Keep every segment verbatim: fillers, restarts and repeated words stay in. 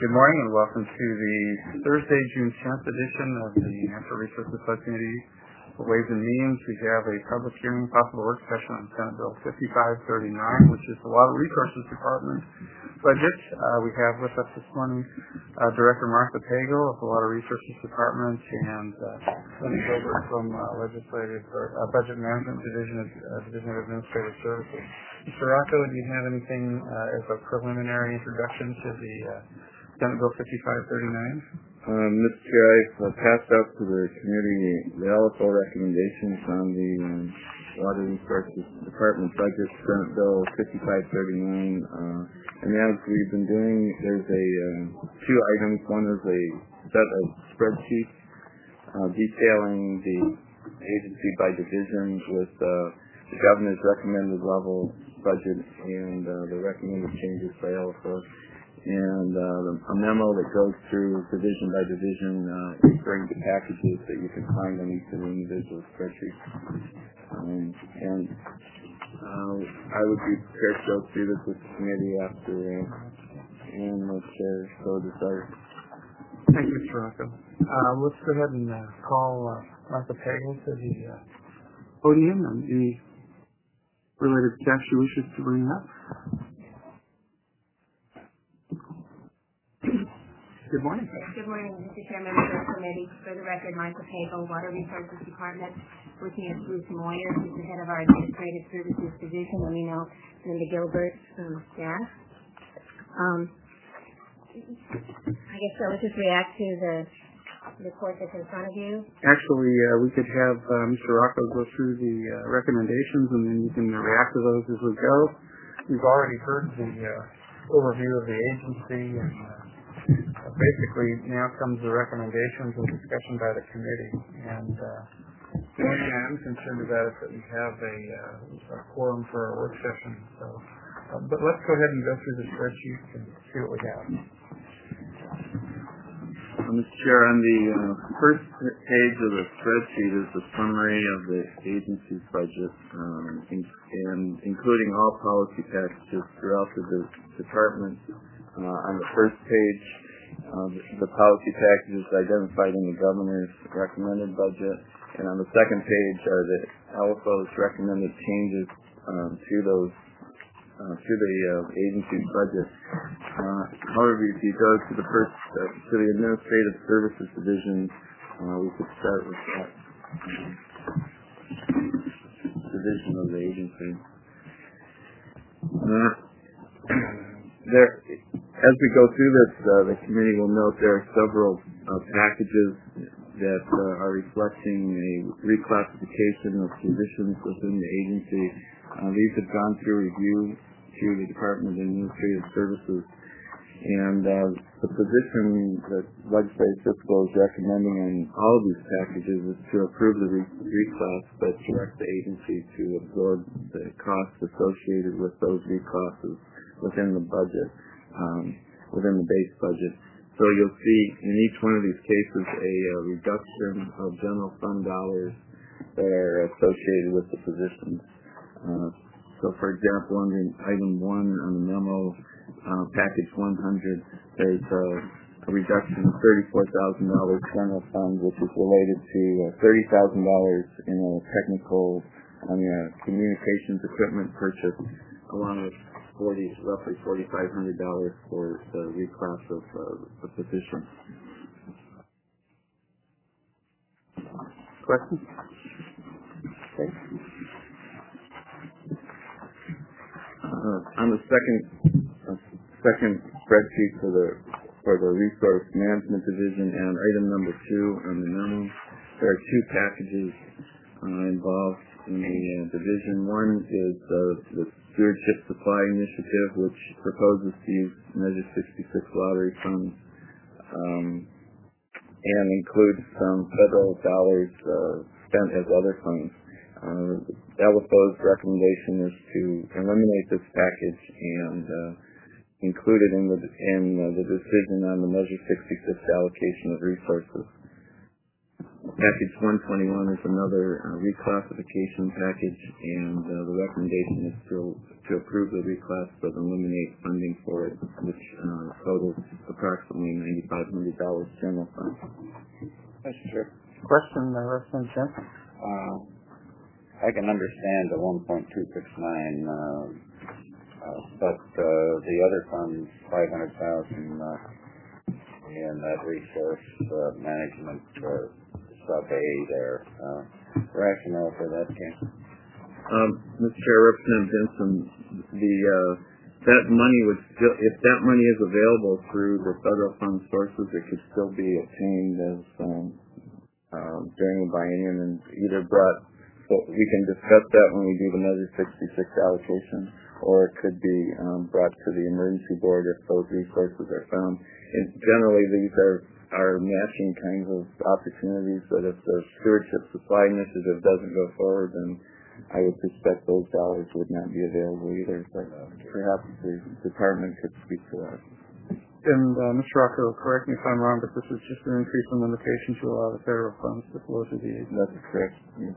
Good morning and welcome to the Thursday, June tenth edition of the Natural Resources Subcommittee for Ways and Means. We have a public hearing, possible work session on Senate Bill fifty-five thirty-nine, which is the Water Resources Department budget. Uh, we have with us this morning uh, Director Martha Pagel of the Water Resources Department and uh, Linda Gilbert from uh, Legislative or uh, Budget Management Division of uh, Division of Administrative Services. Mister Rocco, do you have anything uh, as a preliminary introduction to the uh, Senate Bill fifty-five thirty-nine? Um, Mister Chair, I've uh, passed out to the committee the L F O recommendations on the um, Water Resources Department budget, Senate Bill fifty-five thirty-nine. Uh, and as we've been doing, there's a uh, two items. One is a set of spreadsheets uh, detailing the agency by division with uh, the governor's recommended level budget and uh, the recommended changes by L F O. And uh, a memo that goes through division by division, uh, referring to packages that you can find on each of the individual spreadsheets. Um, and uh, I would be prepared to go through this with the committee after uh, and the chair so desires. Thank you, Mister Rocco. Uh, let's go ahead and uh, call uh, Martha Pagel to the uh, podium and any related staff she wishes to bring up. Good morning. Good morning, Mister Chairman, members of the committee. For the record, Martha Pagel, Water Resources Department. With me is Bruce Moyer, who's the head of our Administrative Services Division, and we know Linda Gilbert from staff. Um, I guess I would just react to the report that's in front of you. Actually, uh, we could have uh, Mister Rocco go through the uh, recommendations, and then you can react to those as we go. We've already heard the uh, overview of the agency, and uh, basically now comes the recommendations and discussion by the committee. And uh, the only thing I'm concerned about is that we have a, uh, a quorum for our work session. So, uh, but let's go ahead and go through the spreadsheets and see what we have. Uh, Mister Chair, on the uh, first page of the spreadsheet is the summary of the agency's budget, um, in, and including all policy packages throughout the de- department. Uh, on the first page, uh, the, the policy packages identified in the governor's recommended budget, and on the second page are the L F O's recommended changes um, to those uh, to the uh, agency's budget. Uh, however, if you go to the first uh, to the Administrative Services Division, uh, we could start with that um, division of the agency. Uh, there. As we go through this, uh, the committee will note there are several uh, packages that uh, are reflecting a reclassification of positions within the agency. Uh, these have gone through review through the Department of Administrative Services. And uh, the position that Legislative Fiscal is recommending in all of these packages is to approve the re- reclass, but direct the agency to absorb the costs associated with those reclasses within the budget. Um, within the base budget. So you'll see in each one of these cases a uh, reduction of general fund dollars that are associated with the positions. Uh, so for example, under item one on the memo, uh, package one hundred, there's uh, a reduction of thirty-four thousand dollars general fund, which is related to uh, thirty thousand dollars in a technical I mean, uh, communications equipment purchase, along with forty, roughly forty-five hundred dollars for the reclass of uh, the position. Questions? Okay. Uh, on the second uh, second spreadsheet for the for the Resource Management Division and item number two on the memo, there are two packages uh, involved in the uh, division. One is uh, the Stewardship Supply Initiative, which proposes to use Measure sixty-six lottery funds um, and includes some federal dollars uh, spent as other funds. Uh, L F O's recommendation is to eliminate this package and uh, include it in the in uh, the decision on the Measure sixty-six allocation of resources. Package one twenty-one is another uh, reclassification package, and uh, the recommendation is to, to approve the reclass but eliminate funding for it, which uh, totals approximately ninety-five hundred dollars general fund. Mister Chair. Question, uh, Representative Jensen. Uh, I can understand the one point two six nine, uh, uh, but uh, the other funds, five hundred thousand dollars uh, in that resource uh, management uh, sub A there, uh, rationale for that, Ken? Um, Mister Chair, Representative Jensen, the uh, that money would still, if that money is available through the federal fund sources, it could still be obtained as um, uh, during the biennium and either brought. So we can discuss that when we do the Measure sixty-six allocation, or it could be um, brought to the emergency board if those resources are found. And generally, these are are matching kinds of opportunities that if the stewardship supply initiative doesn't go forward, then I would suspect those dollars would not be available either. But perhaps the department could speak to that. And uh, Mister Rocco, correct me if I'm wrong, but this is just an increase in limitation to allow the federal funds to flow to the agency. That's correct. Yes.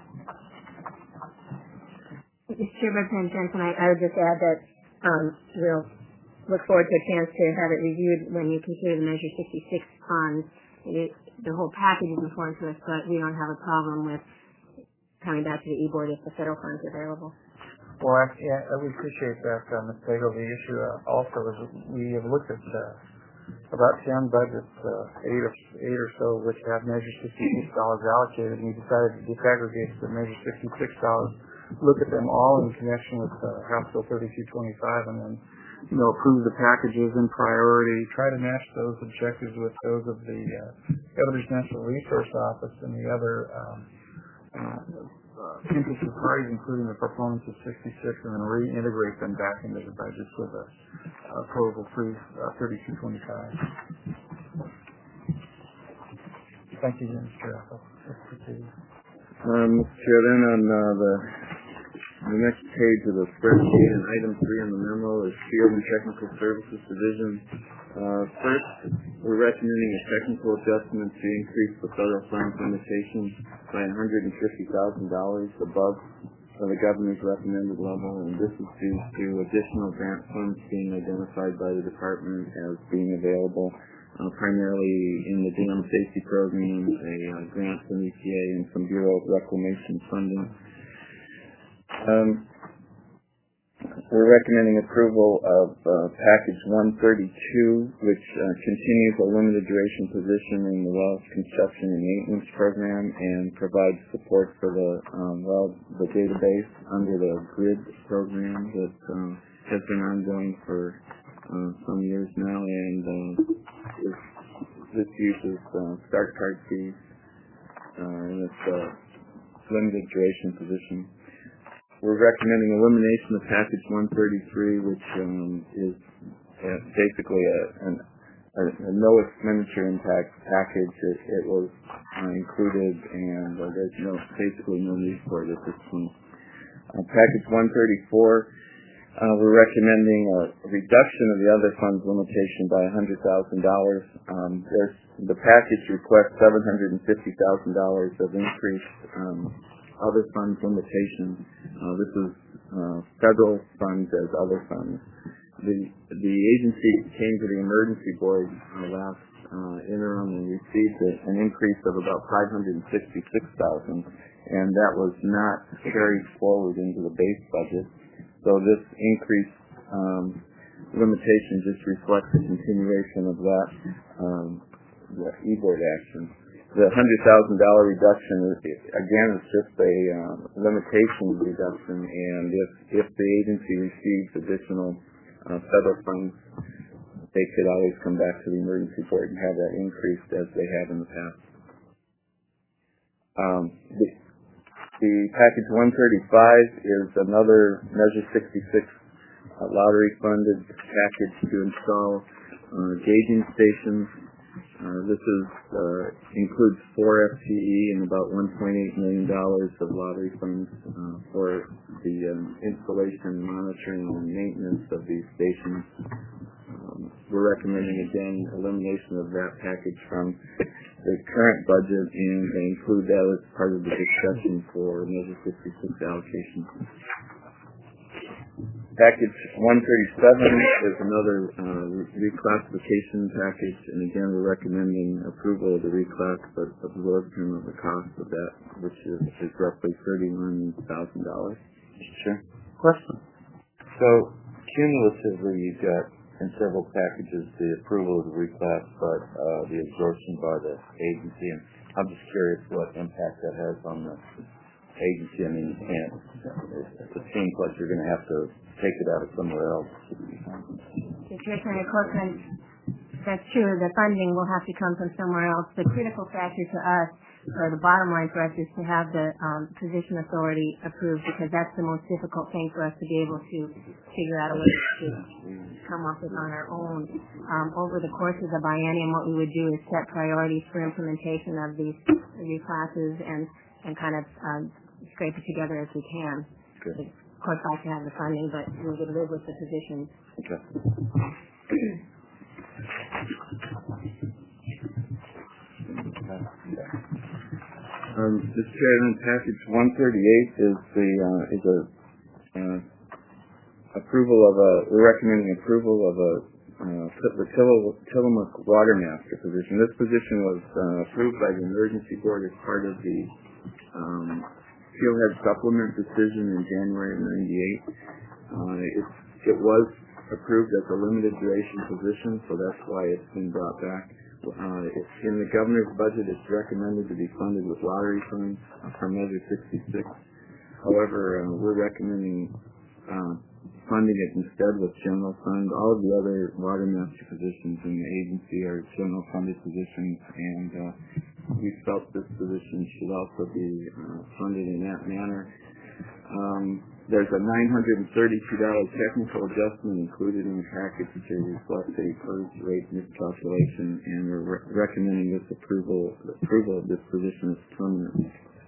Mister Chair, Representative Jensen, I, I would just add that um, we'll look forward to a chance to have it reviewed when you consider the Measure sixty-six funds. It, the whole package is important to us, but we don't have a problem with coming back to the e-board if the federal funds are available. Well, I, yeah, we appreciate that, uh, Miz Bagel. The issue uh, also is we have looked at uh, about ten budgets, uh, eight, or, eight or so, which have Measure sixty-six dollars allocated, and we decided to disaggregate the Measure sixty-six dollars, look at them all in connection with uh, House Bill thirty-two twenty-five, and then, you know, approve the packages in priority, try to match those objectives with those of the uh, Governor's Natural Resource Office and the other um, uh, uh, interested parties, including the proponents of sixty-six, and then reintegrate them back into the budgets with a uh, approval through uh, thirty-two twenty-five. Thank you, Mister Chair. Um, Mister Chair, then on uh, the The next page of the spreadsheet, and item three on the memo, is Field and Technical Services Division. Uh, first, we're recommending a technical adjustment to increase the federal funds limitation by one hundred fifty thousand dollars above the governor's recommended level, and this is due to additional grant funds being identified by the department as being available, uh, primarily in the dam safety program, a uh, grant from E P A, and some Bureau of Reclamation funding. Um, we're recommending approval of uh, package one thirty-two, which uh, continues a limited duration position in the wells construction and maintenance program and provides support for the um, well the database under the GRID program that um, has been ongoing for uh, some years now, and uh, this, this uses uh, start card fees uh, in this uh, limited duration position. We're recommending elimination of package one thirty-three, which um, is uh, basically a, an, a, a no expenditure impact package. It, it was uh, included, and uh, there's no basically no need for it at this point. Uh, package one thirty-four, uh, we're recommending a reduction of the other funds limitation by one hundred thousand dollars. Um, there's the package requests seven hundred fifty thousand dollars of increased um, other funds limitation. Uh, this is uh, federal funds as other funds. The the agency came to the emergency board uh, last uh, interim and received a, an increase of about five hundred sixty-six thousand dollars, and that was not carried forward into the base budget. So this increase um, limitation just reflects the continuation of that um, the e-board action. The one hundred thousand dollars reduction, again, is just a uh, limitation reduction, and if, if the agency receives additional uh, federal funds, they could always come back to the emergency board and have that increased as they have in the past. Um, the, the package one thirty-five is another Measure sixty-six uh, lottery-funded package to install uh, gauging stations. Uh, this is uh, includes four F T E and about one point eight million dollars of lottery funds uh, for the um, installation, monitoring, and maintenance of these stations. Um, we're recommending again elimination of that package from the current budget and include that as part of the discussion for Measure sixty-six allocation. Package one thirty-seven is another uh, reclassification package, and again, we're recommending approval of the reclass, but absorption of the cost of that, which is, is roughly thirty-one thousand dollars. Sure. Question? So, cumulatively, you've got in several packages the approval of the reclass, but uh, the absorption by the agency, and I'm just curious what impact that has on the agency. I mean, you can't, it seems like you're going to have to take it out of somewhere else. Commissioner Corcoran, that's true. The funding will have to come from somewhere else. The critical factor to us, or the bottom line for us, is to have the um, position authority approved, because that's the most difficult thing for us to be able to figure out a way to come up with on our own. Um, over the course of the biennium, what we would do is set priorities for implementation of these new classes and, and kind of um, scrape it together as we can. Good. Of course, like to have the funding, but we would live with the positions. Okay. Um, Mister Chairman, package one thirty-eight is the uh, is a uh, approval of a we're recommending approval of a uh, the Tillamook Water Master position. This position was uh, approved by the Emergency Board as part of the um, Steelhead Supplement decision in January of ninety-eight. Uh, it, it was approved as a limited duration position, so that's why it's been brought back. Uh, it's in the governor's budget, it's recommended to be funded with lottery funds uh, from Measure sixty-six. However, uh, we're recommending uh, funding it instead with general fund. All of the other water master positions in the agency are general funded positions, and uh, we felt this position should also be uh, funded in that manner. Um, there's a nine hundred thirty-two dollars technical adjustment included in the package to reflect a PERS rate miscalculation, and we're re- recommending this approval approval of this position as permanent.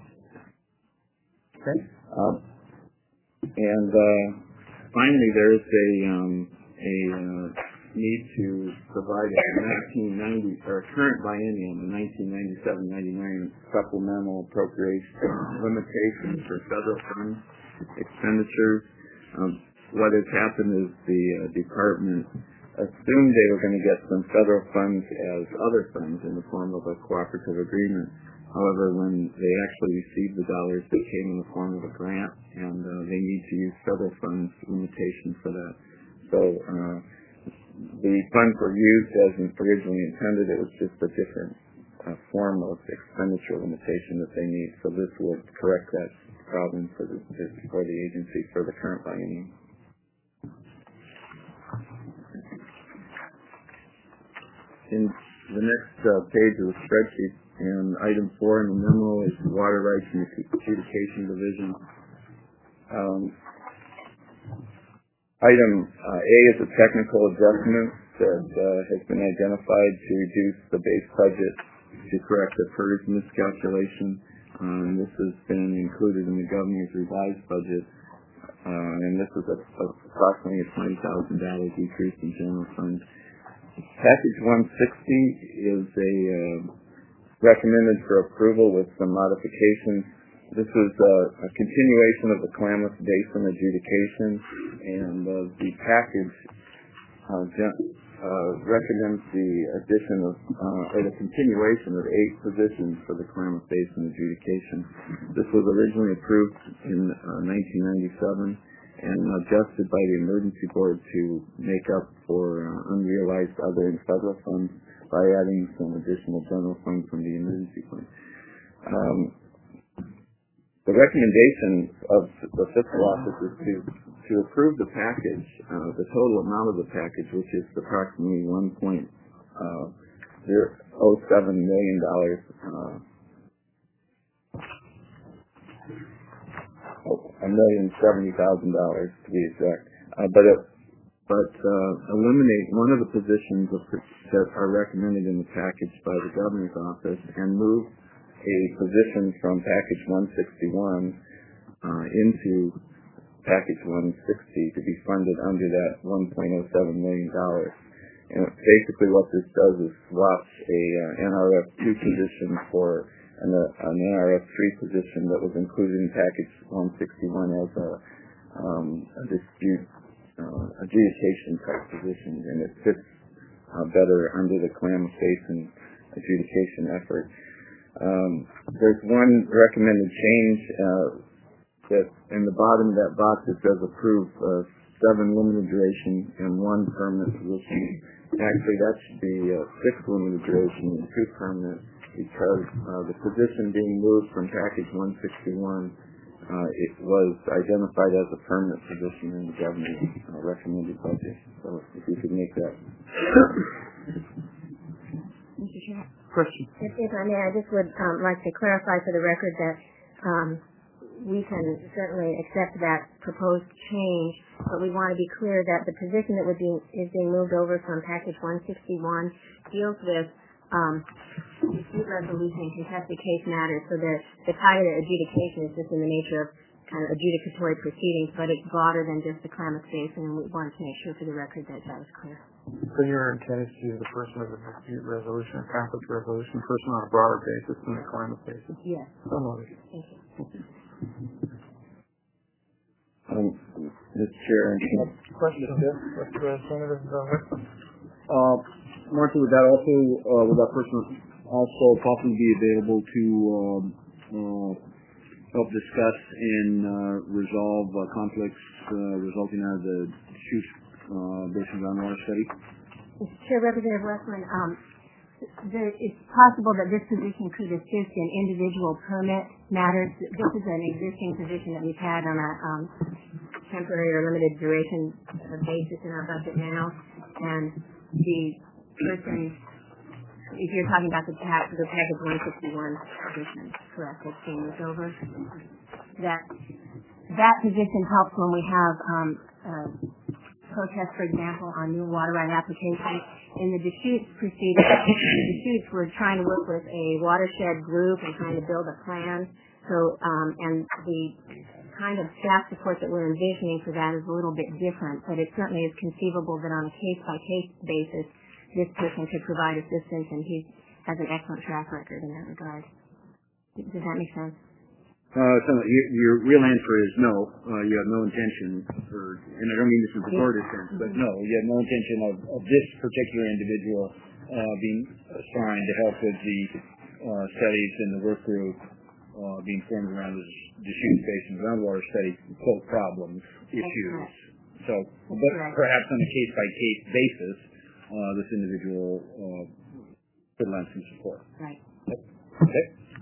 Okay. Uh, and uh, finally, there's a um, a uh, need to provide a nineteen ninety or current biennium, a nineteen ninety-seven ninety-nine supplemental appropriation limitation for federal funds expenditures. Um, what has happened is the uh, department assumed they were going to get some federal funds as other funds in the form of a cooperative agreement. However, when they actually received the dollars, they came in the form of a grant, and uh, they need to use federal funds limitation for that. So uh, the funds were used as originally intended. It was just a different uh, form of expenditure limitation that they need. So this would correct that problem for the for the agency for the current biennium. In the next uh, page of the spreadsheet, and item four in the memo is the Water Rights and Adjudication Division. Um, item uh, A is a technical adjustment that uh, has been identified to reduce the base budget to correct the PERS miscalculation. Um, this has been included in the governor's revised budget, uh, and this is a, a, approximately a twenty thousand dollars decrease in general fund. Package one sixty is a uh, recommended for approval with some modifications. This is a, a continuation of the Klamath Basin adjudication, and uh, the package uh, gen- uh, recommends the addition of, uh, or the continuation of eight positions for the Klamath Basin adjudication. This was originally approved in uh, nineteen ninety-seven and adjusted by the Emergency Board to make up for uh, unrealized other and federal funds by adding some additional general funds from the emergency fund. Um, the recommendation of the fiscal office is to, to approve the package, uh, the total amount of the package, which is approximately one point zero seven million dollars. Uh, a million seventy thousand dollars to be exact. Uh, but it, but uh, eliminate one of the positions of, that are recommended in the package by the governor's office and move a position from package one sixty-one uh, into package one sixty to be funded under that one point zero seven million dollars. And basically what this does is swap a uh, N R F two position for an, uh, an N R F three position that was included in package one sixty-one as a, um, a dispute uh, adjudication type positions, and it fits uh, better under the Klamath Basin adjudication effort. Um, there's one recommended change uh, that in the bottom of that box it says approve uh, seven limited duration and one permanent position. Actually, that should be uh, six limited duration and two permanent, because uh, the position being moved from package one sixty-one, uh, it was identified as a permanent position in the governor's uh, recommended budget. So if you could make that. Mister Chair. Question. If, if I may, I just would um, like to clarify for the record that um, we can certainly accept that proposed change, but we want to be clear that the position that would be is being moved over from package one sixty-one deals with um, dispute resolution and contested case matters. So the the tie to adjudication is just in the nature of kind of adjudicatory proceedings, but it's broader than just the Klamath Basin, and we wanted to make sure for the record that that was clear. So your intent is to use the person of the dispute resolution or conflict resolution person on a broader basis than the Klamath Basin? Yes. So noted. Thank you. Um, Mister Chair. Question, Representative Whitman. Uh, Martha, would that also, uh, would that person also possibly be available to um, uh, help discuss and uh, resolve uh, conflicts uh, resulting out of the Deschutes uh, Basin groundwater study? Mister Chair, Representative Westman, um, the, it's possible that this position could assist in individual permit matters. This is an existing position that we've had on a um, temporary or limited duration basis in our budget now, and the person, if you're talking about the pack, the package one sixty-one position, correct, that's being moved over, that that position helps when we have um, uh, protests, for example, on new water right applications. In the Deschutes proceedings, the Deschutes were trying to work with a watershed group and trying to build a plan. So, um, and the kind of staff support that we're envisioning for that is a little bit different, but it certainly is conceivable that on a case-by-case basis, this person could provide assistance, and he has an excellent track record in that regard. Does that make sense? Uh, so your, your real answer is no. Uh, you have no intention, or, and I don't mean this in a pejorative sense, but no, you have no intention of, of this particular individual uh, being assigned to help with the uh, studies and the work group uh, being formed around the Deschutes Basin groundwater study, quote, problems, issues. So, but perhaps on a case-by-case basis, uh, this individual uh, could lend some support. Right. Okay.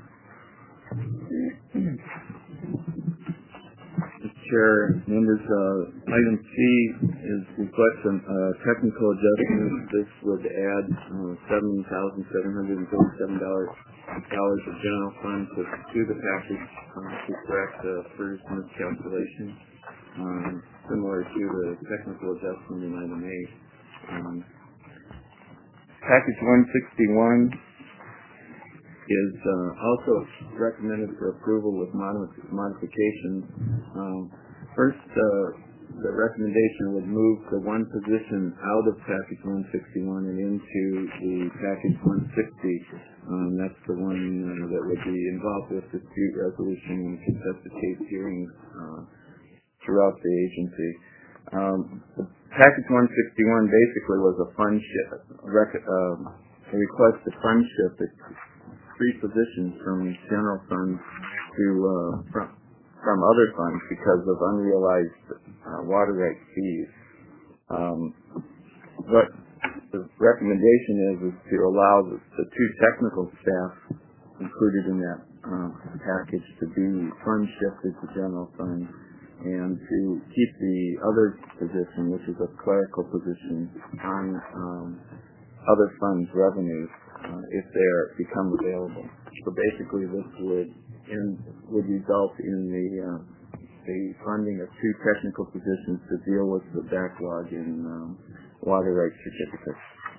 Mister Chair, members, uh, item C is request a uh, technical adjustment. This would add uh, seventy thousand seven hundred thirty-seven dollars of general funds to, to the package uh, to correct the first miscalculation, um, similar to the technical adjustment in item A. Um, package one sixty-one is uh, also recommended for approval with modif- modifications. Um, first, uh, the recommendation would move the one position out of package one sixty-one and into the package one sixty. Um, that's the one uh, that would be involved with dispute resolution and contested case hearings uh, throughout the agency. Um, the package one sixty-one basically was a fund shift, a, rec- uh, a request to fund shift it three positions from general funds to uh, from, from other funds because of unrealized uh, water rights fees. Um, what the recommendation is is to allow the, the two technical staff included in that uh, package to be fund shifted to general funds, and to keep the other position, which is a clerical position, on um, other funds revenues uh, if they are, become available. So basically, this would in, would result in the uh, the funding of two technical positions to deal with the backlog in um, water rights certificates.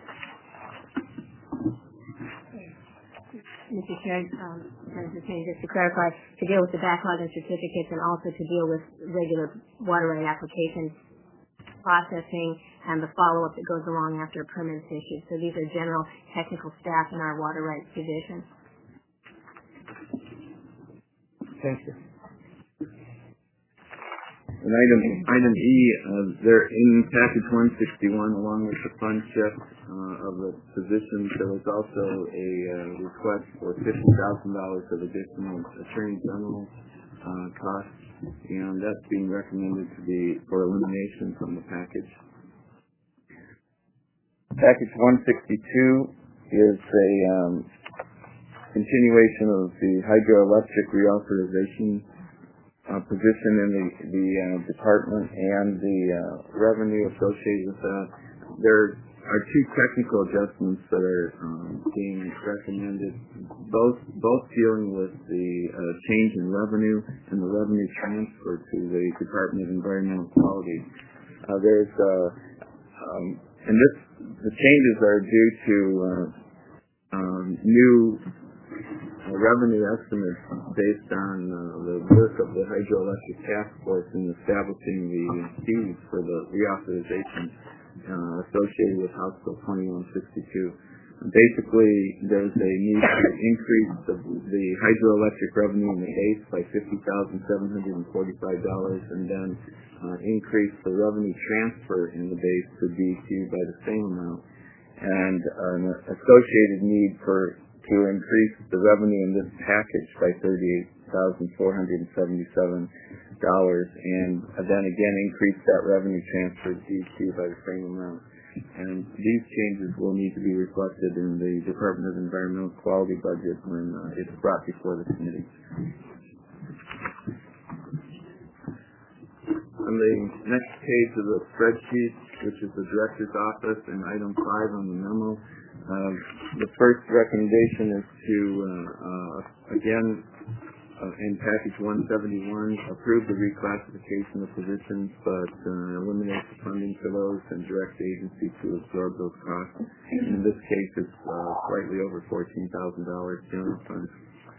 Mister Chair, um, just to clarify, to deal with the backlog and certificates, and also to deal with regular water right application processing and the follow-up that goes along after a permit is issued. So these are general technical staff in our water rights division. Thank you. And item item E, uh, there in package one sixty-one, along with the fund shift uh, of the positions, there was also a uh, request for fifty thousand dollars of additional attorney general uh, costs, and that's being recommended to be for elimination from the package. Package one sixty-two is a um, continuation of the hydroelectric reauthorization uh, position in the, the uh, department and the uh, revenue associated with that. There are two technical adjustments that are um, being recommended, both both dealing with the uh, change in revenue and the revenue transfer to the Department of Environmental Quality. Uh, there's uh, um, and this the changes are due to uh, um, new uh, revenue estimates based on uh, the work of the Hydroelectric Task Force in establishing the fees for the reauthorization uh, associated with House Bill twenty-one sixty-two. Basically, there's a need to increase the, the hydroelectric revenue in the base by fifty thousand seven hundred forty-five dollars and then uh, increase the revenue transfer in the base to D E Q by the same amount, and an associated need for to increase the revenue in this package by thirty-eight thousand four hundred seventy-seven dollars, and then again increase that revenue transfer to D E Q by the same amount. And these changes will need to be reflected in the Department of Environmental Quality budget when uh, it's brought before the committee. On the next page of the spreadsheet, which is the Director's Office, and item five on the memo, uh, the first recommendation is to, uh, uh, again, Uh, in package one seventy-one, approve the reclassification of positions, but uh, eliminate the funding for those and direct the agency to absorb those costs. In this case, it's uh, slightly over fourteen thousand dollars general fund.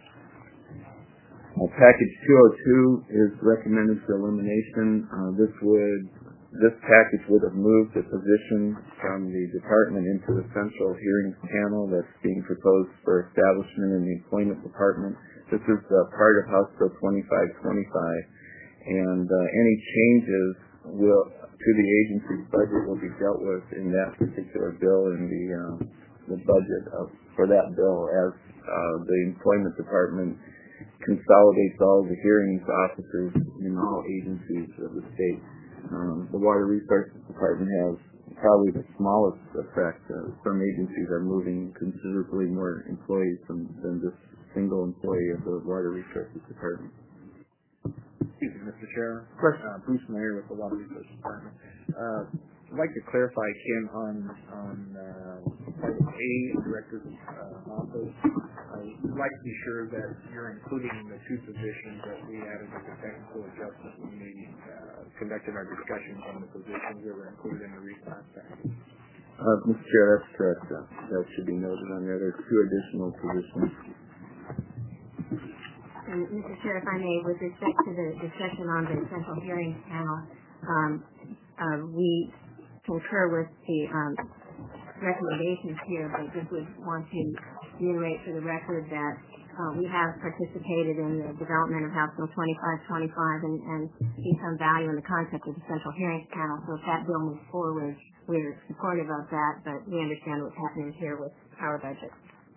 Uh, package two oh two is recommended for elimination. Uh, this would this package would have moved the position from the department into the central hearings panel that's being proposed for establishment in the employment department. This is uh, part of House Bill twenty-five twenty-five, and uh, any changes will to the agency's budget will be dealt with in that particular bill in the uh, the budget of, for that bill as uh, the employment department consolidates all the hearings officers in all agencies of the state. Um, the Water Resources Department has probably the smallest effect. Uh, some agencies are moving considerably more employees than, than this single employee of the Water Resources Department. Excuse me, Mister Chair. Uh, Bruce Mayer with the Water Resources Department. Uh, I'd like to clarify, Kim, on on uh, part A, Director's uh, Office. I'd like to be sure that you're including the two positions that we added as a technical adjustment when we uh, conducted our discussions on the positions that were included in the reclass package. Uh, Mister Chair, that's correct. Uh, that should be noted on there. There's two additional positions. And Mister Chair, if I may, with respect to the discussion on the central hearings panel, um, uh, we concur with the um, recommendations here, but just would want to reiterate for the record that uh, we have participated in the development of House Bill twenty-five twenty-five and, and see some value in the concept of the central hearings panel. So if that bill moves forward, we're supportive of that, but we understand what's happening here with our budget.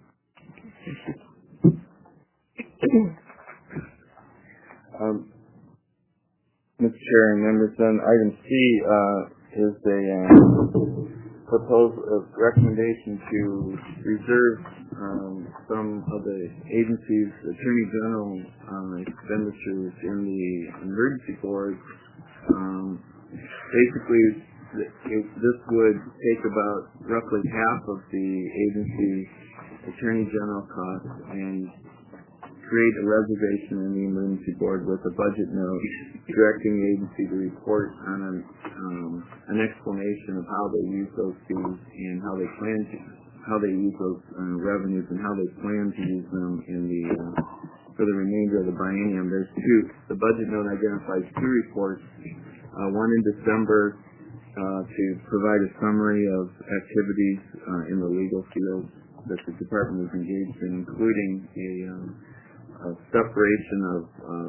Um, Mister Chair and members, then item C uh, is a uh, proposed uh, recommendation to reserve um, some of the agency's attorney general uh, expenditures in the emergency board. Um, basically, it, this would take about roughly half of the agency's attorney general costs and create a reservation in the emergency board with a budget note directing the agency to report on an, um, an explanation of how they use those fees and how they plan to, how they use those uh, revenues and how they plan to use them in the uh, for the remainder of the biennium. There's two. The budget note identifies two reports. Uh, one in December uh, to provide a summary of activities uh, in the legal field that the department is engaged in, including a um, Uh, separation of uh,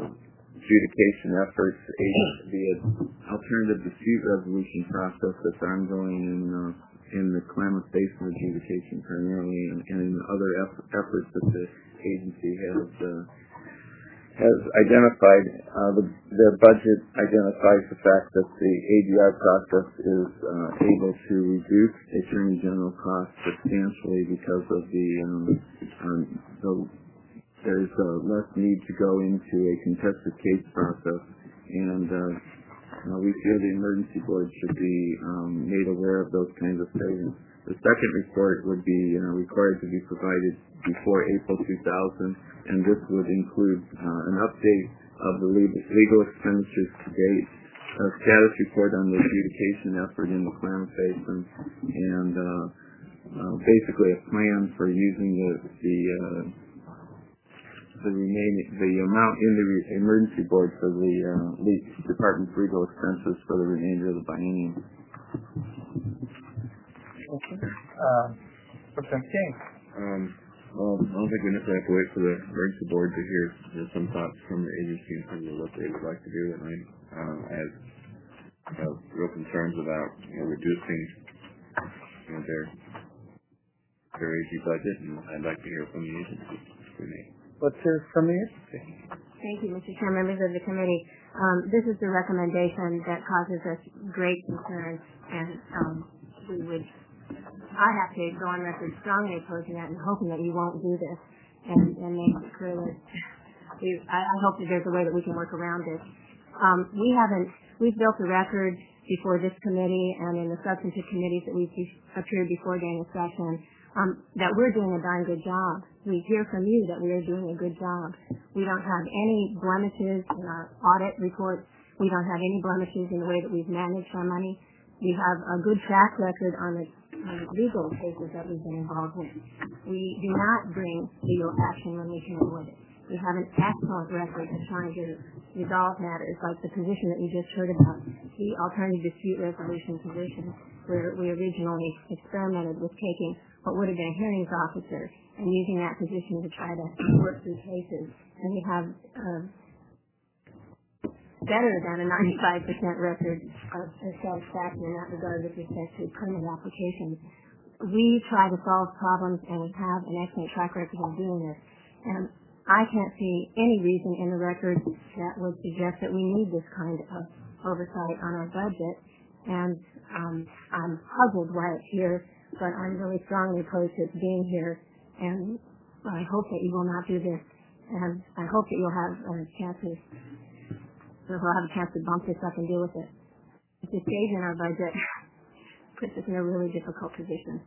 adjudication efforts, the alternative dispute resolution process that's ongoing in uh, in the Klamath Basin adjudication primarily, and, and in other eff- efforts that the agency has uh, has identified. Uh, the, their budget identifies the fact that the A D R process is uh, able to reduce Attorney General costs substantially because of the, um, um, the there's uh, less need to go into a contested case process, and uh, uh, we feel the emergency board should be um, made aware of those kinds of savings. The second report would be uh, required to be provided before April two thousand, and this would include uh, an update of the legal expenditures to date, a status report on the adjudication effort in the Klamath Basin, and uh, uh, basically a plan for using the the uh, the remaining the amount in the re- emergency board for the uh, le- department's legal expenses for the remainder of the biennium. Okay. Um, Representative King. Um, well, I don't think we necessarily have to wait for the emergency board to hear you know, some thoughts from the agency in terms of what they would like to do. And I uh, have uh, real concerns about you know, reducing you know, their their A G budget, and I'd like to hear from the agency. Let's hear from the agency. Thank you, Mister Chair, members of the committee. Um, this is the recommendation that causes us great concern, and um, we would, I have to go on record strongly opposing that and hoping that you won't do this, and, and make it clear that we, I, I hope that there's a way that we can work around this. Um, we haven't, we've built a record before this committee and in the substantive committees that we've appeared before during the session Um, that we're doing a darn good job. We hear from you that we are doing a good job. We don't have any blemishes in our audit reports. We don't have any blemishes in the way that we've managed our money. We have a good track record on the, on the legal cases that we've been involved with. We do not bring legal action when we can avoid it. We have an excellent record of trying to resolve matters like the position that you just heard about, the alternative dispute resolution position, where we originally experimented with taking what would have been a hearings officer and using that position to try to work through cases. And we have uh, better than a ninety-five percent record of satisfaction in that regard with respect to permit applications. We try to solve problems, and we have an excellent track record of doing this. And I can't see any reason in the record that would suggest that we need this kind of oversight on our budget. And um, I'm puzzled why it's here, but I'm really strongly opposed to it being here. And I hope that you will not do this. And I hope that you'll have a chance to, we'll have a chance to bump this up and deal with it. This stage in our budget puts us in a really difficult position.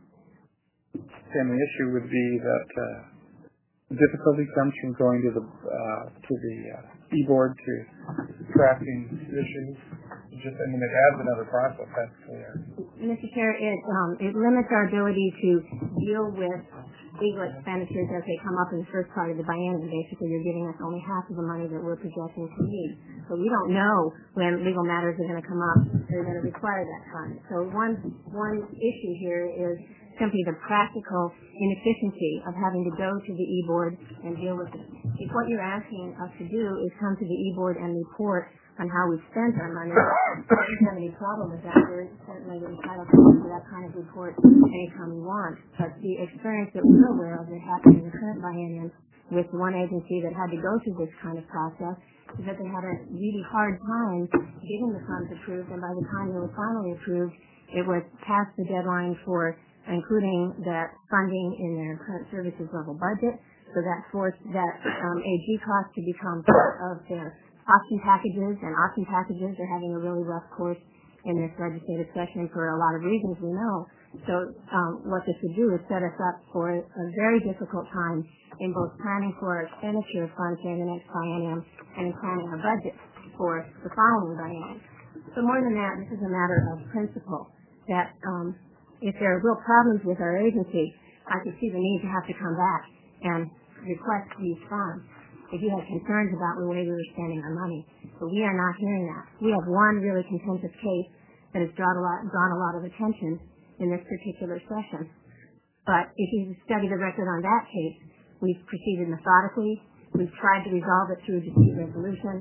And the issue would be that uh, the difficulty comes from going to the uh, to the uh, e-board to drafting issues. Just, I mean, it adds another process. That's clear. Mister Chair, it um, it limits our ability to deal with legal expenditures as they come up in the first part of the biennium. Basically, you're giving us only half of the money that we're projecting to need. So we don't know when legal matters are going to come up that are going to require that fund. So one one issue here is simply the practical inefficiency of having to go to the e-board and deal with it. If what you're asking us to do is come to the e-board and report on how we spent our money, I don't have any problem with that. We're certainly entitled to do that kind of report anytime we want. But the experience that we're aware of that happened in the current biennium with one agency that had to go through this kind of process is that they had a really hard time getting the funds approved, and by the time they were finally approved, it was past the deadline for including that funding in their current services level budget. So that forced that um, A G cost to become part of their option packages, and option packages are having a really rough course in this legislative session for a lot of reasons we know. So um, what this would do is set us up for a very difficult time in both planning for our expenditure of funds during the next biennium and in planning our budget for the following biennium. So more than that, this is a matter of principle that um, if there are real problems with our agency, I could see the need to have to come back and request these funds if you have concerns about the way we were spending our money. But we are not hearing that. We have one really contentious case that has drawn a lot, drawn a lot of attention in this particular session. But if you study the record on that case, we've proceeded methodically. We've tried to resolve it through dispute resolution.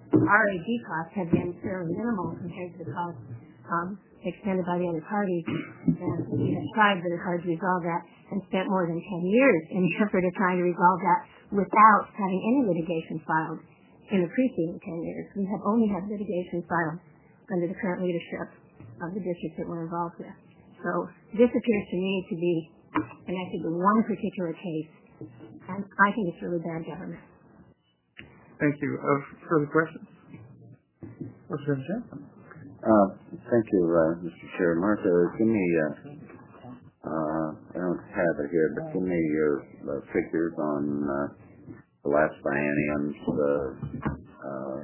our A G costs have been fairly minimal compared to the costs um, expended by the other parties. And we have tried very hard to resolve that and spent more than ten years in the effort of trying to resolve that without having any litigation filed in the preceding ten years. We have only had litigation filed under the current leadership of the district that we're involved with. So this appears to me to be connected to one particular case, and I think it's really bad government. Thank you. Uh, further questions? Representative Jensen. Uh, thank you, uh, Mister Chair. Martha, give me, uh, uh, I don't have it here, but give me your uh, figures on uh, the last biennium's uh, uh,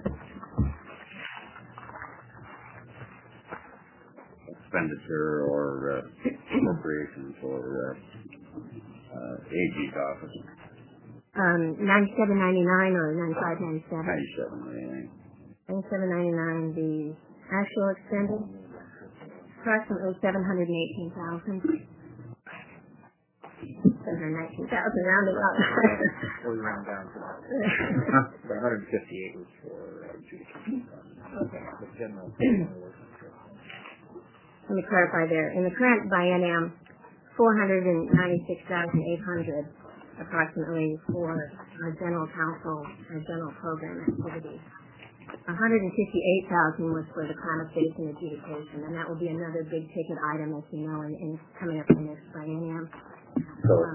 expenditure or uh, appropriations for uh, uh, A G's office. Um, ninety-seven ninety-nine or ninety-five ninety-seven? ninety-seven ninety-nine. ninety-seven ninety-nine, the actual expended, approximately seven hundred eighteen thousand. seven hundred nineteen thousand, rounded up. We'll round down to that. one hundred fifty-eight was for uh, adjudication. Okay. The general. Let me clarify there. In the current biennium, four hundred ninety-six thousand eight hundred approximately for our general counsel, our general program activities. one hundred fifty-eight thousand was for the climate basin adjudication, and that will be another big ticket item, as you know, in, in coming up in the next biennium. So, Um,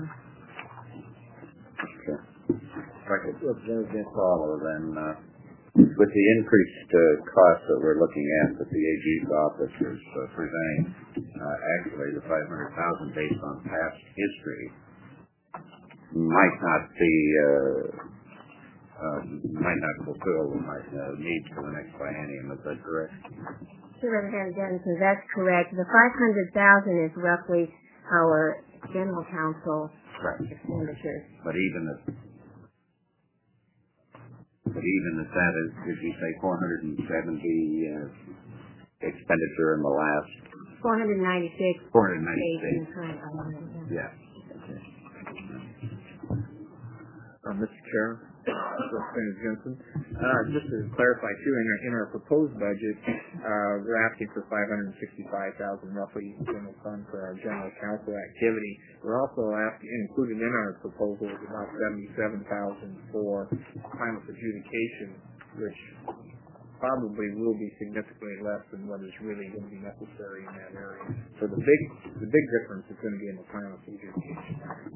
okay. If I could just follow then, uh, with the increased uh, costs that we're looking at that the A G's office is uh, presenting, uh, actually the five hundred thousand dollars based on past history might not be, uh, uh, might not fulfill my uh, needs for the next biennium. Is that correct? Representative Jensen, that's correct. The five hundred thousand dollars is roughly our general counsel Correct. expenditures. But even if, but even if that is, did you say four hundred seventy uh, expenditure in the last? four hundred ninety-six. four hundred ninety-six. In the current biennium, yeah. Yeah. Okay. Uh, Mister Chair, Representative Jensen, uh, just to clarify too, in our, in our proposed budget, uh, we're asking for five hundred sixty-five thousand dollars roughly general fund for our general counsel activity. We're also asking, included in our proposal, is about seventy-seven thousand dollars for climate adjudication, which probably will be significantly less than what is really going to be necessary in that area. So the big, the big difference is going to be in the climate adjudication.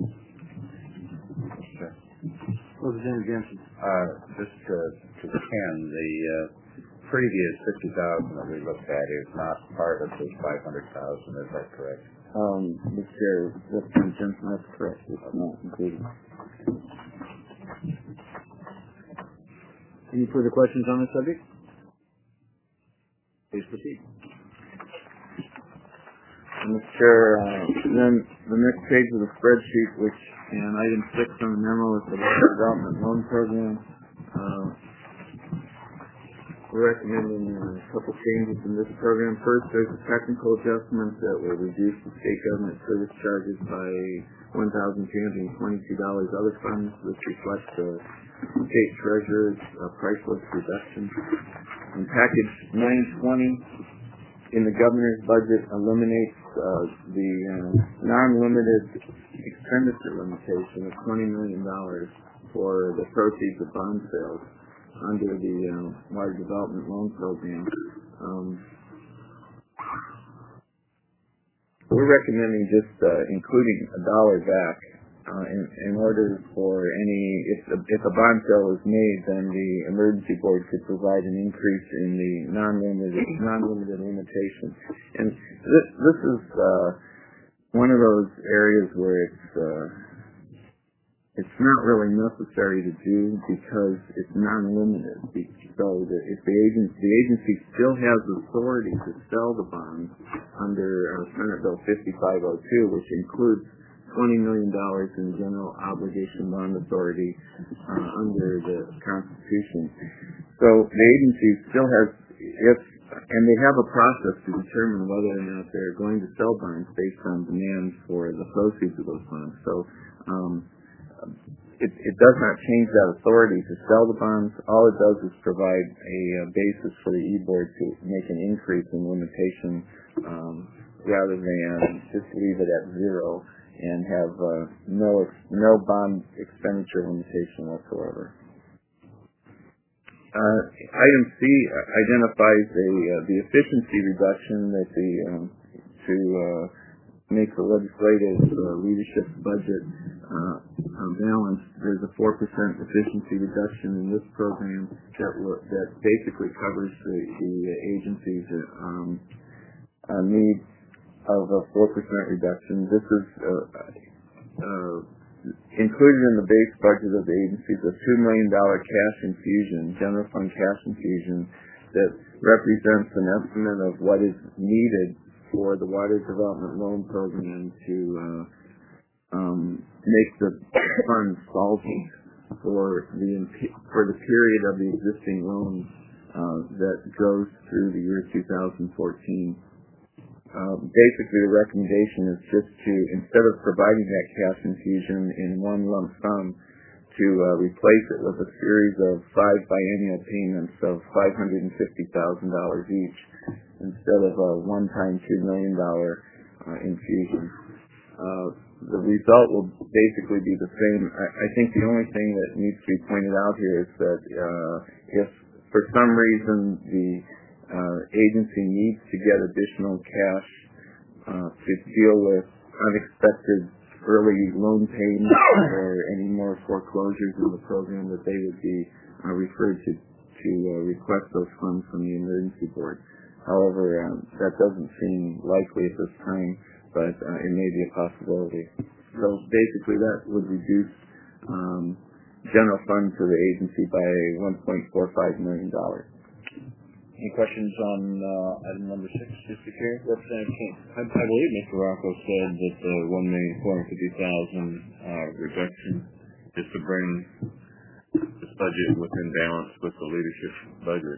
Sure. Representative Jensen. Uh, just to, to Ken, the uh, previous fifty thousand that we looked at is not part of this five hundred thousand. Is that correct? Um, Mister Chair, Representative Jensen, that's correct. It's not included. Any further questions on this subject? Please proceed. Mister Chair, uh, then the next page of the spreadsheet, which and item six on the memo is the development loan program. Uh, we're recommending a couple changes in this program. First, there's a technical adjustment that will reduce the state government service charges by one thousand three hundred twenty-two dollars. Other funds, this reflects the state treasurer's uh, price list reduction. And package nine twenty in the governor's budget eliminates uh, the uh, non-limited expenditure limitation of twenty million dollars for the proceeds of bond sales under the uh, Water Development Loan Program. Um, we're recommending just uh, including a dollar back uh, in, in order for any, if, if a bond sale is made, then the emergency board could provide an increase in the non-limited, non-limited limitation. And this, this is uh, one of those areas where it's uh, it's not really necessary to do because it's non-limited. So the, if the agency, the agency still has authority to sell the bonds under uh, Senate Bill fifty-five oh two, which includes twenty million dollars in general obligation bond authority uh, under the Constitution. So the agency still has, if, and they have a process to determine whether or not they're going to sell bonds based on demand for the proceeds of those bonds. So um, it, it does not change that authority to sell the bonds. All it does is provide a, a basis for the E-Board to make an increase in limitation um, rather than just leave it at zero and have uh, no no bond expenditure limitation whatsoever. Uh, item C identifies a, uh, the efficiency reduction that the um, to uh, make the legislative uh, leadership budget uh, uh, balanced. There's a four percent efficiency reduction in this program that w- that basically covers the, the agency's um, uh, need of a four percent reduction. This is uh, uh, included in the base budget of the agency is a two million dollars cash infusion, general fund cash infusion, that represents an estimate of what is needed for the Water Development Loan Program to uh, um, make the fund solvent for the for the period of the existing loans uh, that goes through the year two thousand fourteen. Uh, basically, the recommendation is just to, instead of providing that cash infusion in one lump sum, to uh, replace it with a series of five biennial payments of five hundred fifty thousand dollars each, instead of a one-time two million dollars uh, infusion. Uh, the result will basically be the same. I, I think the only thing that needs to be pointed out here is that uh, if for some reason the uh, agency needs to get additional cash uh, to deal with unexpected early loan payments or any more foreclosures in the program, that they would be uh, referred to to uh, request those funds from the emergency board. However, um, that doesn't seem likely at this time, but uh, it may be a possibility. So basically that would reduce um, general funds to the agency by one point four five million dollars. Any questions on uh, item number six, Mister Chair? Representative King. I, I believe Mister Rocco said that the one million four hundred fifty thousand uh, reduction is to bring this budget within balance with the leadership budget.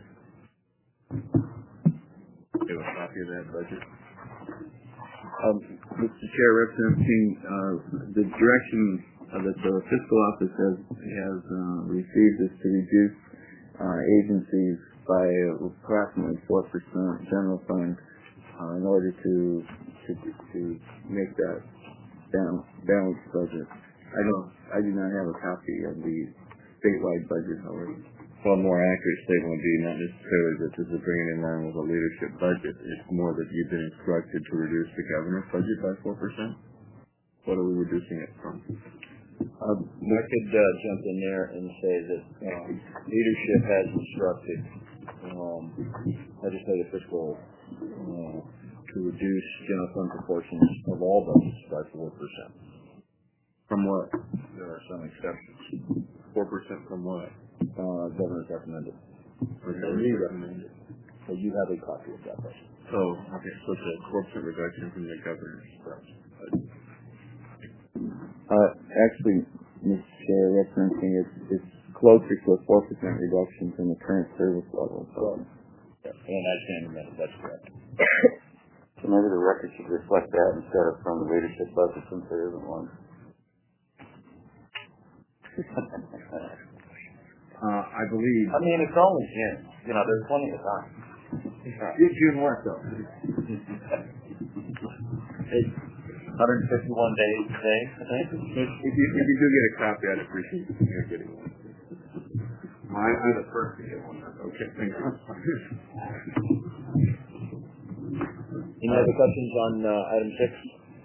Do you have a copy of that budget? Um, Mister Chair, Representative King, uh, the direction uh, that the fiscal office has has uh, received is to reduce uh, agencies by approximately four percent general fund uh, in order to, to to make that balance, balanced budget. I don't, I do not have a copy of the statewide budget, however. Well, a more accurate statement would be not necessarily that this is bringing in line with a leadership budget. It's more that you've been instructed to reduce the governor's budget by four percent. What are we reducing it from? Um, I could uh, jump in there and say that um, leadership has instructed um, legislative fiscal uh, to reduce general fund proportions of all budgets by four percent. From what? There are some exceptions. Four percent from what? Uh, governor's recommended. Okay, you recommended. So you have a copy of that budget. So, okay, so it's a four percent reduction from the governor's budget. Uh, actually, Mister Chair, referencing it's, it's closer to a four percent reduction from the current service level. So, yeah. And I stand amended, that's correct. So maybe the record should reflect that instead of from the leadership budget, since there isn't one. uh, I believe... I mean, it's only June. You know, there's plenty of time. June what, though? It's one hundred fifty-one days today, I think. If you, if you do get a copy, I'd appreciate you getting one. I, I'm the first to get one. Okay, thank you. Any other questions on uh, item six?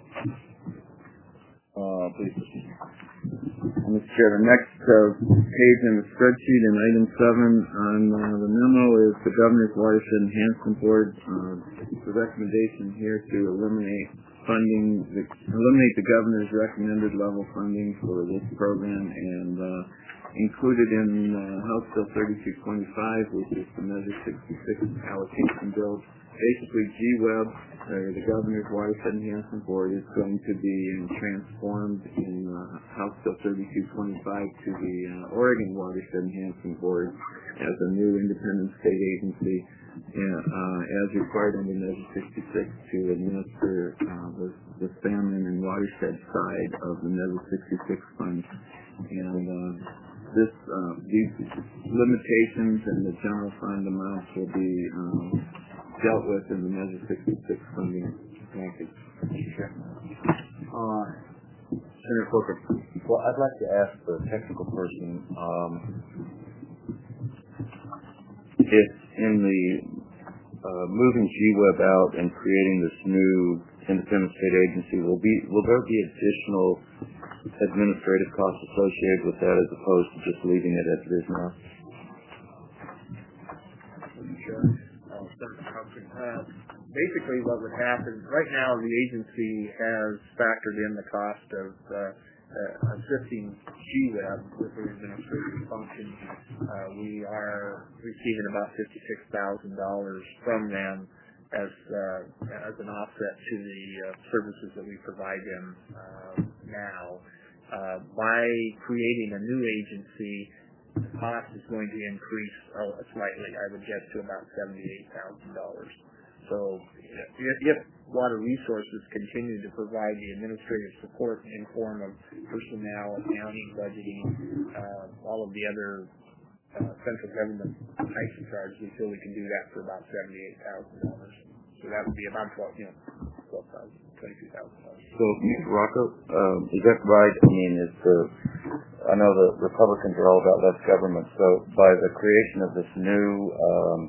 Uh, please proceed. Mister Chair, the next uh, page in the spreadsheet in item seven on uh, the memo is the Governor's Watershed Enhancement Board. Uh, the recommendation here to eliminate funding, the, eliminate the Governor's recommended level funding for this program, and uh, included in uh, House Bill thirty-two twenty-five, which is the Measure sixty-six allocation bill. Basically, G W E B, or the Governor's Watershed Enhancement Board, is going to be transformed in uh, House Bill thirty-two twenty-five to the uh, Oregon Watershed Enhancement Board as a new independent state agency, and, uh, as required under Measure sixty-six to administer uh, the, the salmon and watershed side of the Measure sixty-six fund. And uh, this, uh, these limitations and the general fund amounts will be um, dealt with in the Measure sixty-six funding package. Uh, Senator Corcoran. Well, I'd like to ask the technical person um, if in the uh, moving G WEB out and creating this new independent state agency, will be will there be additional administrative costs associated with that as opposed to just leaving it as it is now? Sure. Uh, basically, what would happen right now, the agency has factored in the cost of uh, uh, assisting G WEB with their administrative functions. Uh, we are receiving about fifty-six thousand dollars from them as uh, as an offset to the uh, services that we provide them uh, now. Uh, by creating a new agency, the cost is going to increase uh, slightly, I would guess, to about seventy-eight thousand dollars. So if, if Water Resources continue to provide the administrative support in form of personnel, accounting, budgeting, uh, all of the other uh, central government types of charges, we feel we can do that for about seventy-eight thousand dollars. So that would be about twelve, you know, twelve thousand, twenty-two thousand dollars. So, Mister Rocco, um, is that right? I mean, is the I know the Republicans are all about less government. So, by the creation of this new um,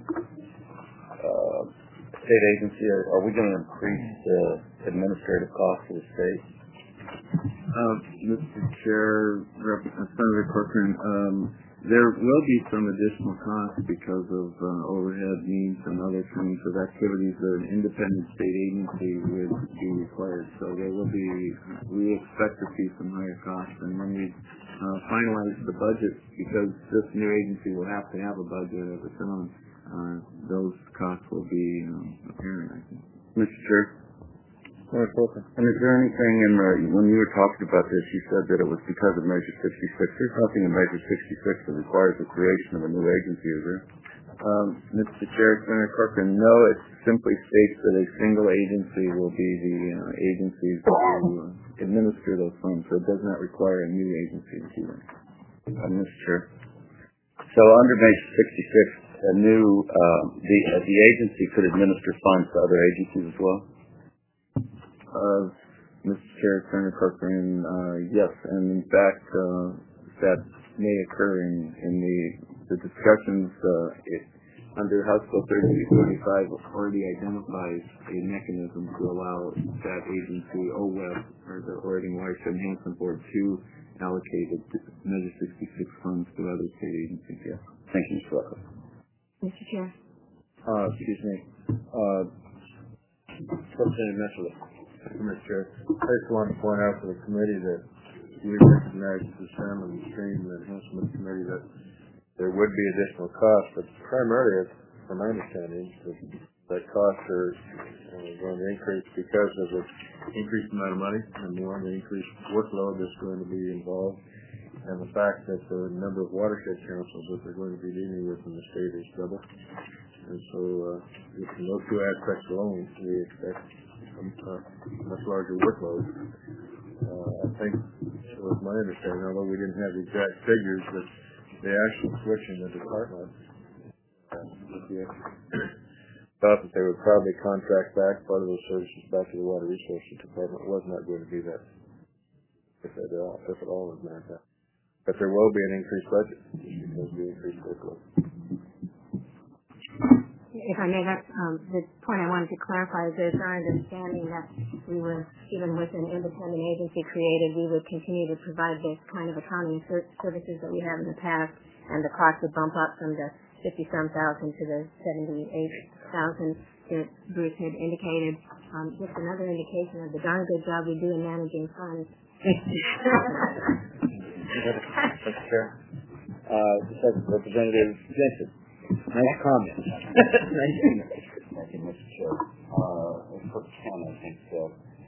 uh, state agency, are, are we going to increase the administrative costs of the state? Uh, Mister Chair, Rep- Senator Corcoran, um, there will be some additional costs because of uh, overhead needs and other kinds of activities that an independent state agency would be required. So there will be, we expect to see some higher costs. And when we uh, finalize the budget, because this new agency will have to have a budget of its own, uh, those costs will be um, apparent, I think. Mister Chair? And is there anything in the, when you were talking about this, you said that it was because of Measure sixty-six. There's nothing in Measure sixty-six that requires the creation of a new agency, is there? Um, Mister Chair, Senator Corcoran, no, it simply states that a single agency will be the uh, agency to uh, administer those funds, so it does not require a new agency to do that. Uh, Mister Chair. So under Measure sixty-six, a new, uh, the, uh, the agency could administer funds to other agencies as well? Uh, Mister Chair, Senator Corcoran, uh, yes, and in fact, uh, that may occur in, in the, the discussions, uh, it, under House Bill thirty-two thirty-five already identifies a mechanism to allow that agency, O W E B, or the Oregon Watershed Enhancement Board, to allocate Measure sixty-six funds to other state agencies, yes. Thank you, Mister Rocco. Mister Chair. Uh, excuse me. Uh, Representative Mitchell. Mister Chair, I just want to point out to the committee that we recognize the Salmon Stream Enhancement Committee that there would be additional costs, but primarily, from my understanding, that, that costs are uh, going to increase because of the increased amount of money and more the increased workload that's going to be involved, and the fact that the number of watershed councils that they're going to be dealing with in the state is double. And so, uh, from those two aspects alone, we expect a uh, much larger workload. Uh, I think, it was my understanding, although we didn't have the exact figures, that the actual switch in the department uh, with the thought that they would probably contract back part of those services back to the Water Resources Department was not going to be that, if at all, if at all, as a matter of fact. But there will be an increased budget because of the increased workload. If I may, that's um, the point I wanted to clarify is there's our understanding that we were, even with an independent agency created, we would continue to provide this kind of accounting ser- services that we have in the past, and the cost would bump up from the fifty-some thousand to the seventy-eight thousand that Bruce had indicated. Um, just another indication of the darn good job we do in managing funds. Mister Chair. Uh, Representative Jensen. Nice comment. Thank you, Mister Chair. Uh, for Ken, I think uh,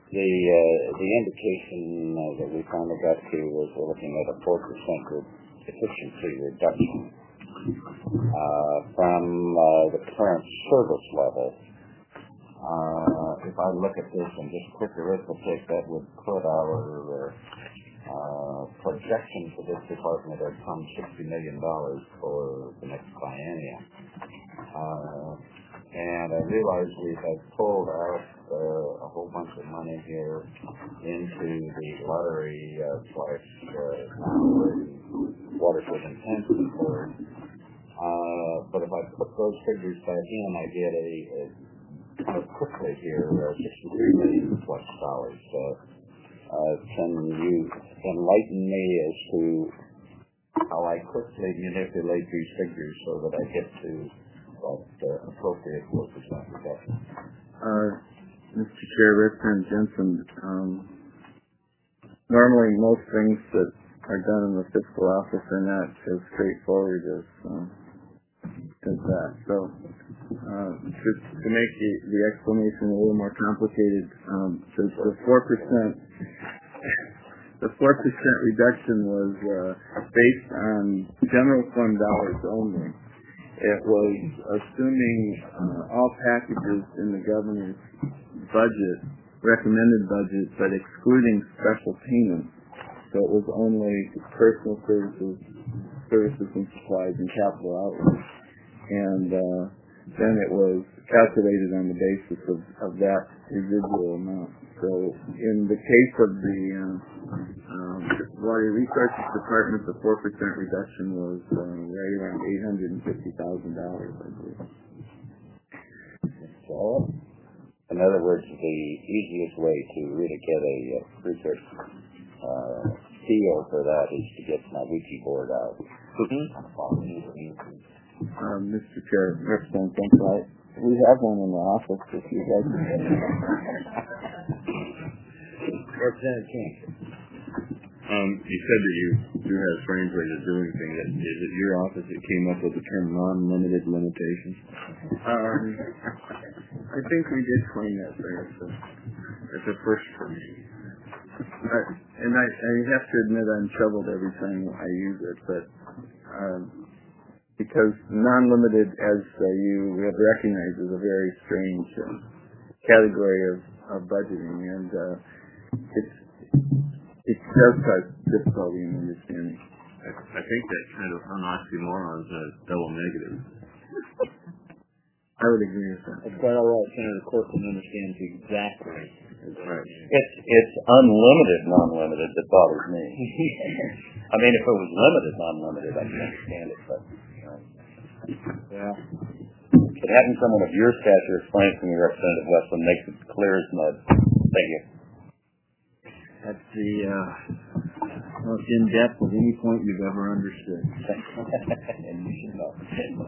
The uh, the indication uh, that we finally got to was we're looking at a four percent re- efficiency reduction uh, from uh, the current service level. Uh, if I look at this and just quick arithmetic, that would put our uh, projection for this department at some sixty million dollars for the next biennium. Uh, and I realize we have pulled out uh, a whole bunch of money here into the lottery uh, slash uh, watershed intensity board. Uh, but if I put those figures back in, I get a, a kind of quickly here, uh, sixty-three million plus dollars. Uh, uh, can you enlighten me as to how I quickly manipulate these figures so that I get to what uh, appropriate four percent reduction? Uh, Mister Chair, Representative Jensen, um, normally most things that are done in the fiscal office are not as straightforward as um, as that. So, uh, to, to make the, the explanation a little more complicated, um, the, the four percent the four percent reduction was uh, based on general fund dollars only. It was assuming uh, all packages in the governor's budget, recommended budget, but excluding special payments. So it was only personal services, services and supplies and capital outlays. And uh, then it was calculated on the basis of, of that residual amount. So in the case of the uh, um, Water Resources Department, the four percent reduction was uh, right around eight hundred fifty thousand dollars, I believe. So, in other words, the easiest way to really get a uh, research uh, feel for that is to get my Ouija board out. Mm-hmm. Uh, Mister Chair, Representative Jensen, we have one in the office if you guys Representative King. Um, you said that you do have strange ways of doing things. Is it your office that came up with the term non-limited limitations? Um, I think we did coin that there. So it's a first for me. I, and I, I have to admit I'm troubled every time I use it, but um, because non-limited, as uh, you have recognized, is a very strange uh, category of, of budgeting, and uh, it's it does cause difficulty in understanding. I, I think that kind of an oxymoron is a double negative. I would agree with that. It's quite all right. Senator Corcoran understands exactly. Right. It's it's unlimited non-limited that bothers me. I mean, if it was limited non-limited, I can understand it, but uh, yeah. But having someone of your stature explain it to me, Representative Westland, makes it clear as mud. Thank you. That's the uh, most in-depth of any point you've ever understood. And you should know.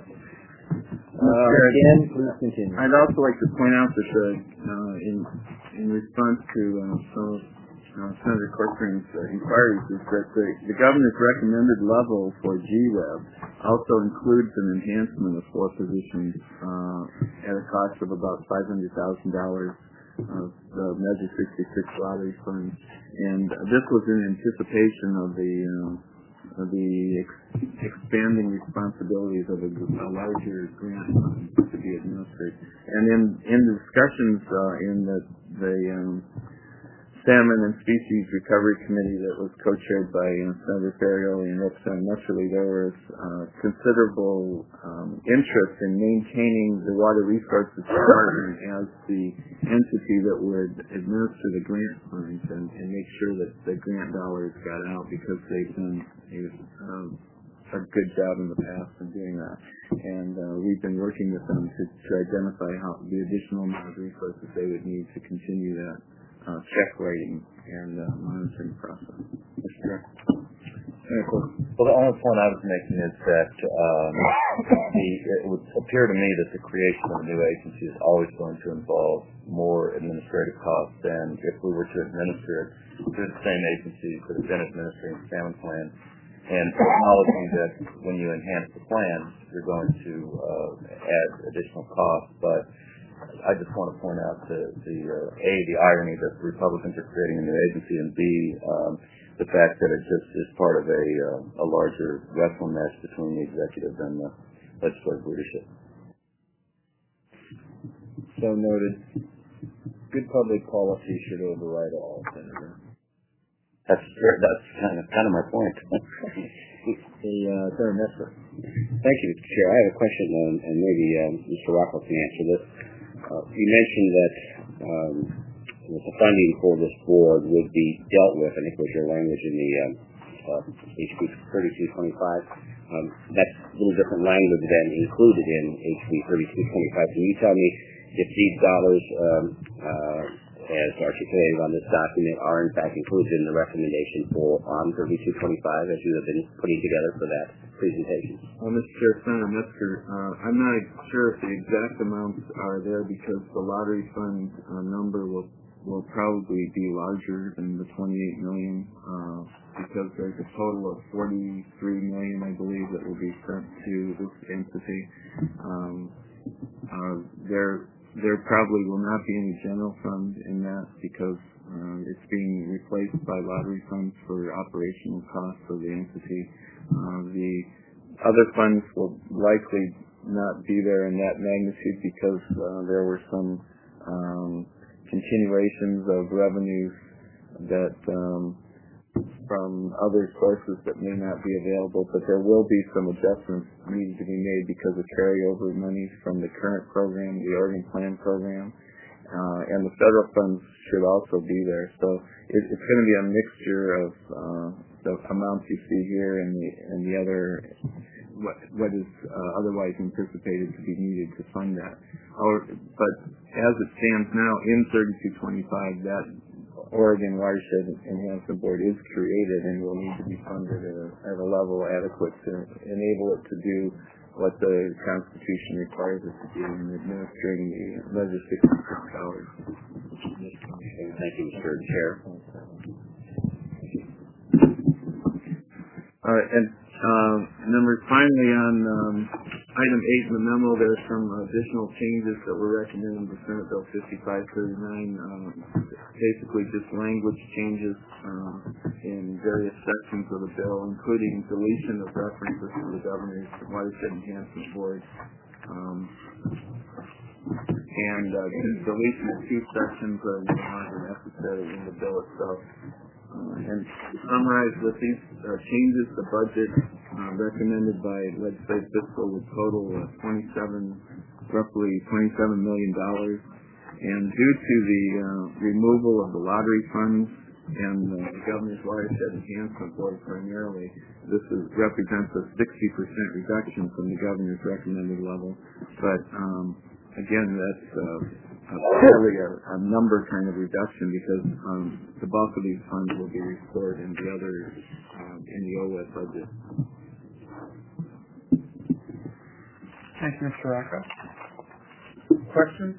Uh, again, please continue. I'd also like to point out that the, uh, in in response to uh, some of uh, Senator Corcoran's uh, inquiries, is that the, the governor's recommended level for G WEB also includes an enhancement of four positions uh, at a cost of about five hundred thousand dollars of the Measure sixty-six lottery funds, and this was in anticipation of the uh, of the ex- expanding responsibilities of a, a larger grant fund to be administered. And in in the discussions uh, in the the um, Salmon and Species Recovery Committee that was co-chaired by uh, Senator Ferrioli and Representative Musherly, there was uh, considerable um, interest in maintaining the Water Resources Department as the entity that would administer the grant funds and, and make sure that the grant dollars got out, because they've done a, um, a good job in the past in doing that. And uh, we've been working with them to, to identify how the additional amount of resources they would need to continue that Uh, check rating and uh, monitoring process. Mister Chair. Well, the only point I was making is that um, the, it would appear to me that the creation of a new agency is always going to involve more administrative costs than if we were to administer it through the same agencies that have been administering the salmon plan, and acknowledging that when you enhance the plan, you're going to uh, add additional costs. But I just want to point out the, the uh, A, the irony that the Republicans are creating a new agency, and B, um, the fact that it just is part of a, uh, a larger wrestling match between the executive and the legislative leadership. So noted. Good public policy should override all, Senator. That's that's kind of kind of my point. The uh, Senator Nestor. Thank you, Mister Chair. I have a question, um, and maybe um, Mister Rockwell can answer this. Uh, you mentioned that um, that the funding for this board would be dealt with, I think was your language in the um, uh, H B thirty-two twenty-five. Um, that's a little different language than included in H B thirty-two twenty-five. Can you tell me if these dollars, um, uh, as articulated on this document, are in fact included in the recommendation for on thirty-two twenty-five as you have been putting together for that presentation? Well, Mister Chair, Senator Metzger, uh, I'm not sure if the exact amounts are there because the lottery fund uh, number will will probably be larger than the twenty-eight million uh, because there's a total of forty-three million, I believe, that will be sent to this entity. Um, uh, there, there probably will not be any general fund in that because uh, it's being replaced by lottery funds for operational costs of the entity. Uh, the other funds will likely not be there in that magnitude because uh, there were some um, continuations of revenues that um, from other sources that may not be available, but there will be some adjustments needed to be made because of carryover monies from the current program, the Oregon Plan program, uh, and the federal funds should also be there. So it, it's going to be a mixture of uh, the amounts you see here and the, and the other what what is uh, otherwise anticipated to be needed to fund that. Our, but as it stands now in thirty-two twenty-five, that Oregon Watershed Enhancement Board is created and will need to be funded at a, at a level adequate to enable it to do what the Constitution requires it to do in administering the Measure sixty-six dollars. Thank you, Mister Chair. All right, and uh, number finally on um, item eight in the memo, there's some additional changes that were recommended in Senate Bill fifty-five thirty-nine. Uh, basically, just language changes uh, in various sections of the bill, including deletion of references to the Governor's Watershed Enhancement Board, um, and uh, deletion of two sections that are no longer necessary in the bill itself. Uh, and to summarize, with these uh, changes, the budget uh, recommended by legislative fiscal would total uh, twenty-seven, roughly twenty-seven million dollars. And due to the uh, removal of the lottery funds and uh, the Governor's Watershed Enhancement Board primarily, this is, represents a sixty percent reduction from the Governor's recommended level. But um, again, that's uh, really a, a number kind of reduction because um, the bulk of these funds will be restored in the other, um, in the O W E D budget. Thank you, Mister Rocca. Questions?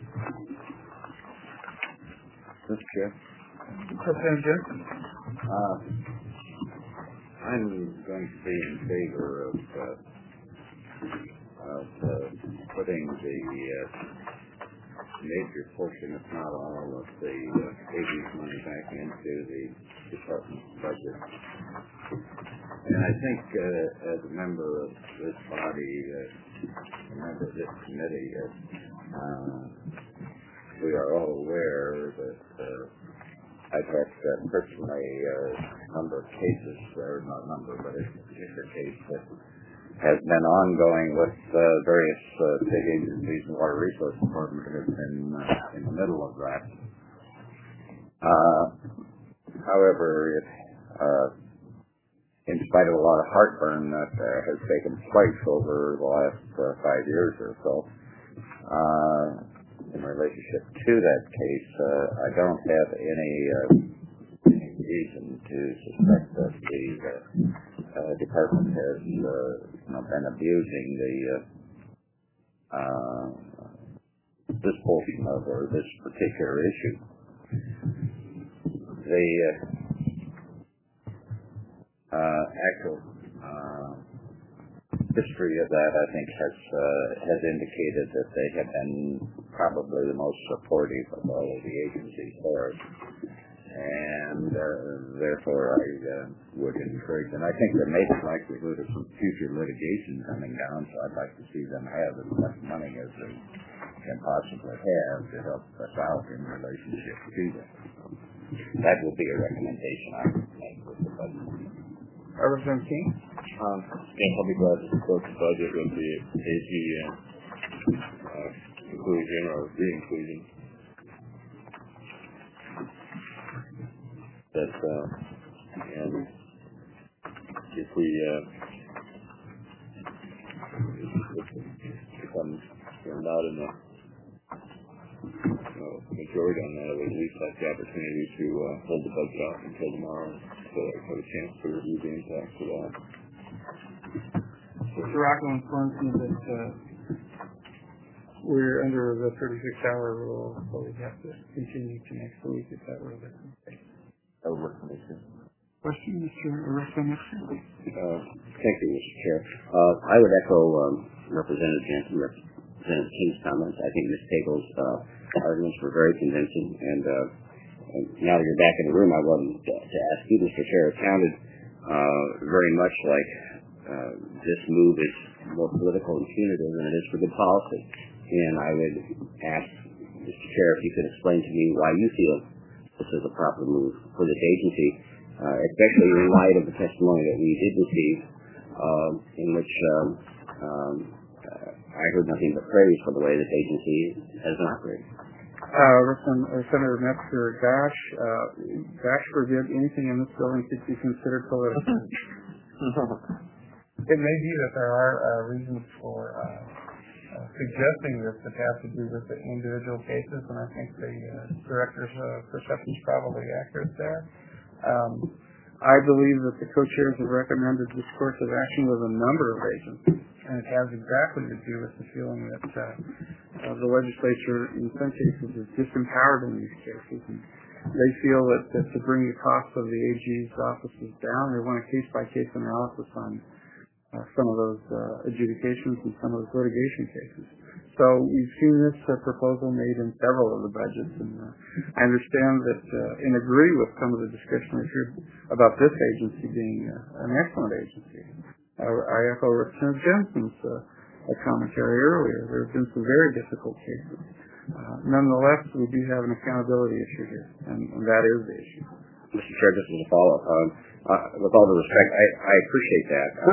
Mister Chair. President Jensen. Uh, I'm going to be in favor of, uh, of uh, putting the uh, major portion, if not all, of the uh, eighties money back into the department's budget. And I think uh, as a member of this body, uh, a member of this committee, uh, uh, we are all aware that uh, I've had uh, personally uh, a number of cases, or not number, but a particular case that has been ongoing with uh, various uh, state agencies and Water Resource Department has been uh, in the middle of that. Uh, however, it, uh, in spite of a lot of heartburn that uh, has taken place over the last uh, five years or so, uh, in relationship to that case, uh, I don't have any, uh, any reason to suspect that the uh, uh, department has uh, you know, been abusing the uh, uh, this portion of or this particular issue. The uh, uh, actual uh, history of that, I think, has uh, has indicated that they have been probably the most supportive of all of the agencies for us. And uh, therefore, I uh, would encourage, and I think there may be likelihood of some future litigation coming down, so I'd like to see them have as much money as they can possibly have to help us out in relationship to that. That will be a recommendation I would make with the budget. Representative King? Um, yes, I'll be glad to support the budget with the A G uh, uh, inclusion or re-inclusion. That, uh, and if we, uh, if I'm you know, not in the you know, majority on that, I would at least like the opportunity to uh, hold the budget off until tomorrow so I have a chance to review the impacts of that. Mister Rockwell informs me that uh, we're under the thirty-six hour rule, so we have to continue to next week if that were the case. That would work for me too. Question, Mister Representative? Uh, thank you, Mister Chair. Uh, I would echo um, Representative Jensen, Representative King's comments. I think Miz Tagel's uh, arguments were very convincing, and, uh, and now that you're back in the room, I wanted to, to ask you, Mister Chair, it sounded uh, very much like uh, this move is more political and punitive than it is for good policy. And I would ask Mister Chair if you could explain to me why you feel this is a proper move for this agency, uh, especially in light of the testimony that we did receive, uh, in which um, um, uh, I heard nothing but praise for the way this agency has been operating. Uh, Senator Metzger, gosh, uh, gosh forbid anything in this building could be considered political. It may be that there are uh, reasons for uh, uh, suggesting this that have to do with the individual cases, and I think the uh, director's uh, perception is probably accurate there. Um, I believe that the co-chairs have recommended this course of action with a number of agencies, and it has exactly to do with the feeling that uh, uh, the legislature, in some cases, is disempowered in these cases. And they feel that, that to bring the cost of the A G's offices down, they want a case-by-case analysis on uh, some of those uh, adjudications and some of those litigation cases. So we've seen this uh, proposal made in several of the budgets, and uh, I understand that uh, and agree with some of the discussion we've heard about this agency being uh, an excellent agency. Uh, I echo Representative Jensen's uh, commentary earlier. There have been some very difficult cases. Uh, nonetheless, we do have an accountability issue here, and, and that is the issue. Mister Chair, just as a follow-up, um, uh, with all due respect, I, I appreciate that. Uh,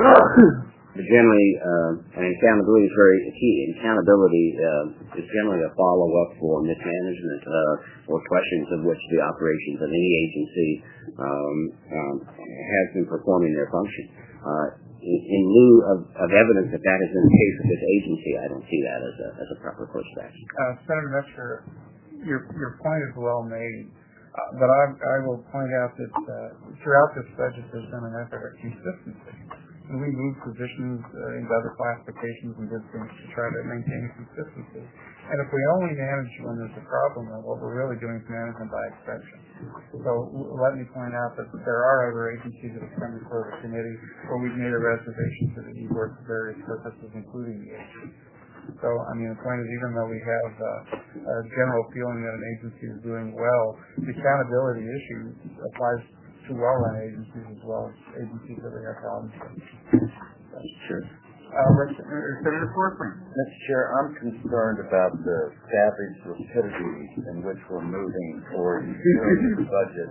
but generally, uh, and accountability is very key. Accountability uh, is generally a follow-up for mismanagement uh, or questions of which the operations of any agency um, um, has been performing their function. Uh, in, in lieu of, of evidence that that has been the case with this agency, I don't see that as a, as a proper course of action. Uh, Senator Metzger, your, your point is well made. Uh, but I, I will point out that uh, throughout this budget there's been an effort at consistency. And we moved positions uh, into other classifications and did things to try to maintain consistency. And if we only manage when there's a problem, then what we're really doing is management by exception. So let me point out that there are other agencies that have come before the committee where we've made a reservation for the e-board for various purposes, including the agency. So, I mean, the point is, even though we have uh, a general feeling that an agency is doing well, the accountability issue applies to well-run agencies as well as agencies that we have problems with. That's true. Uh, Senator Fortman. Mister Chair, I'm concerned about the savage rapidity in which we're moving towards the budget.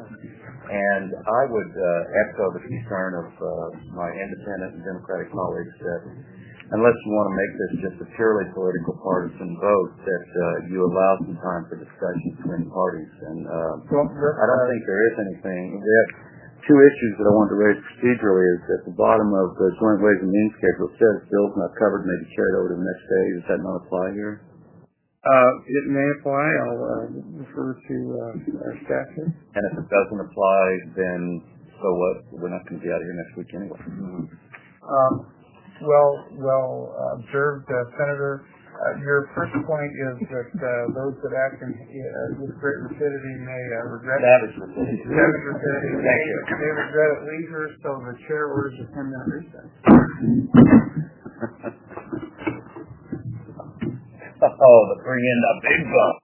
And I would uh, echo the concern of uh, my independent and Democratic colleagues that unless you want to make this just a purely political partisan vote, that uh, you allow some time for discussion between parties. And uh, well, I don't think there is anything. We have two issues that I wanted to raise procedurally. Is at the bottom of the Joint Ways and Means schedule, it says bills not covered may be carried over to the next day. Does that not apply here? Uh, it may apply. I'll uh, refer to uh, our staff here. And if it doesn't apply, then so what? We're not going to be out here next week anyway. Mm-hmm. Um, Well, well uh, observed, uh, Senator. Uh, your first point is that uh, those that act in, uh, with great rapidity may uh, regret savage rapidity. Savage rapidity. Thank you. May regret at leisure, so the chair orders a ten-minute recess. Oh, to bring in the big bucks.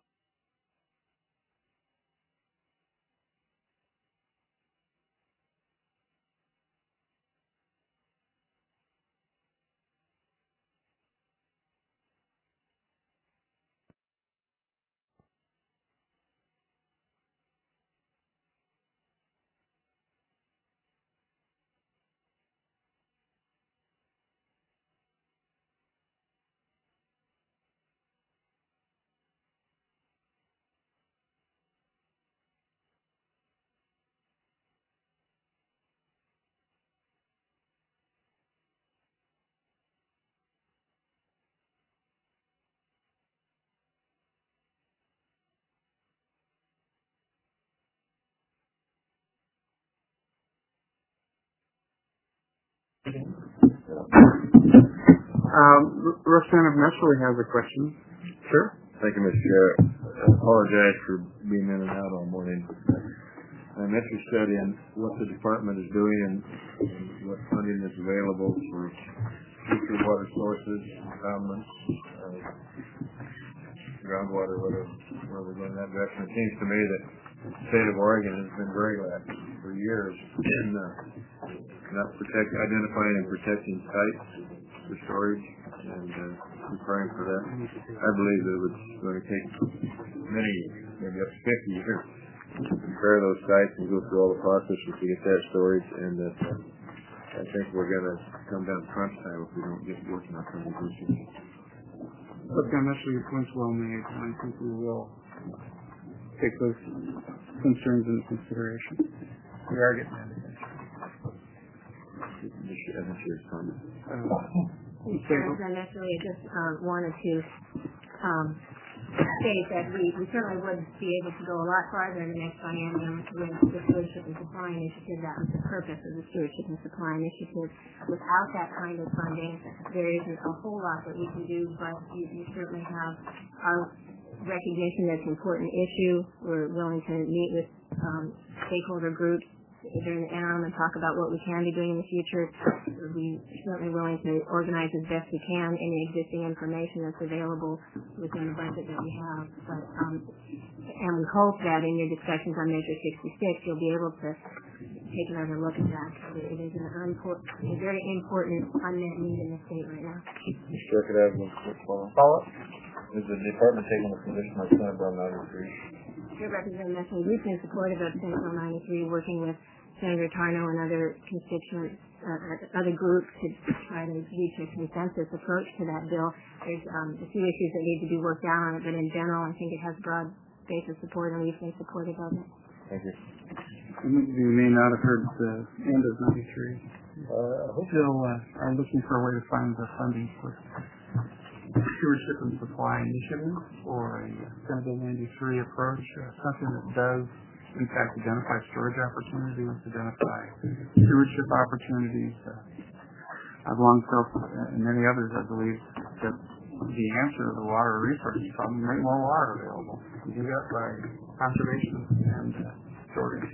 Um, Representative Messerly has a question. Sure. Thank you, Mister Chair. I apologize for being in and out all morning. I'm interested in what the department is doing and what funding is available for future water sources, endowments, uh, groundwater, whatever, where we're going in that direction. It seems to me that the state of Oregon has been very lax for years in uh, not protect, identifying and protecting sites for storage and uh, preparing for that. I believe that it's going to take many, maybe up to fifty years to prepare those sites and go through all the processes to get that storage, and that uh, I think we're going to come down to crunch time if we don't get working on some of these issues. Representative Messerly, your point's well made, and I think we will take those concerns into consideration. We are getting that attention. Representative Messerly, I just uh, wanted to um, state that we, we certainly would be able to go a lot farther in the next biennium with the Stewardship and Supply Initiative. That was the purpose of the Stewardship and Supply Initiative. Without that kind of funding, there isn't a whole lot that we can do, but you, you certainly have our recognition that's an important issue. We're willing to meet with um, stakeholder groups during the interim and talk about what we can be doing in the future. We're certainly willing to organize as best we can any existing information that's available within the budget that we have. But, um, and we hope that in your discussions on Measure sixty-six, you'll be able to take another look at that. It is an unimportant, a very important unmet need in the state right now. Mister Chair, could I have one quick follow-up? Is the department taking a position on Senate Bill ninety-three? Your Representative Messerly, we've been supportive of Senate Bill ninety-three, working with Senator Tarnow and other constituents, uh, other groups to try to reach a consensus approach to that bill. There's um, a few issues that need to be worked out on it, but in general, I think it has broad base of support, and we've been supportive of it. Thank you. You may not have heard the end of ninety-three. Uh, Still uh, are looking for a way to find the funding for Stewardship and Supply Initiative or a Senate Bill ninety-three approach, uh, something that does in fact identify storage opportunities, identify stewardship opportunities. Uh, I've long felt, uh, and many others I believe, that the answer to the water resources problem is make more water available. You do that by conservation and uh, storage.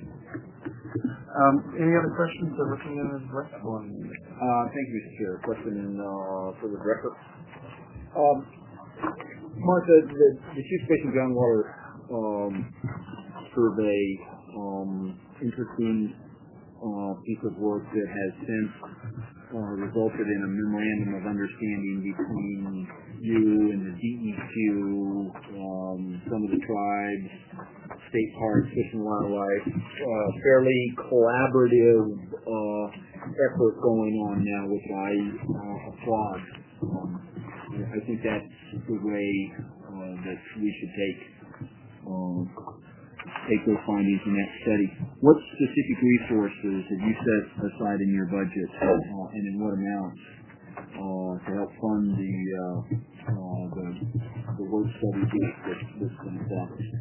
Um, any other questions for Representative Brett? Uh, thank you, Mister Chair. Question in, uh, for the director. Um, Martha, the, the Chief Station Groundwater um, survey, um, interesting uh, piece of work that has since uh, resulted in a memorandum of understanding between you and the D E Q, um, some of the tribes, state parks, Fish and Wildlife, uh, fairly collaborative uh, effort going on now, which I uh, applaud. Um, I think that's the way uh, that we should take um, take those findings in that study. What specific resources have you set aside in your budget, uh, and in what amounts, uh, to help fund the uh, uh, the, the work study that, that's been established?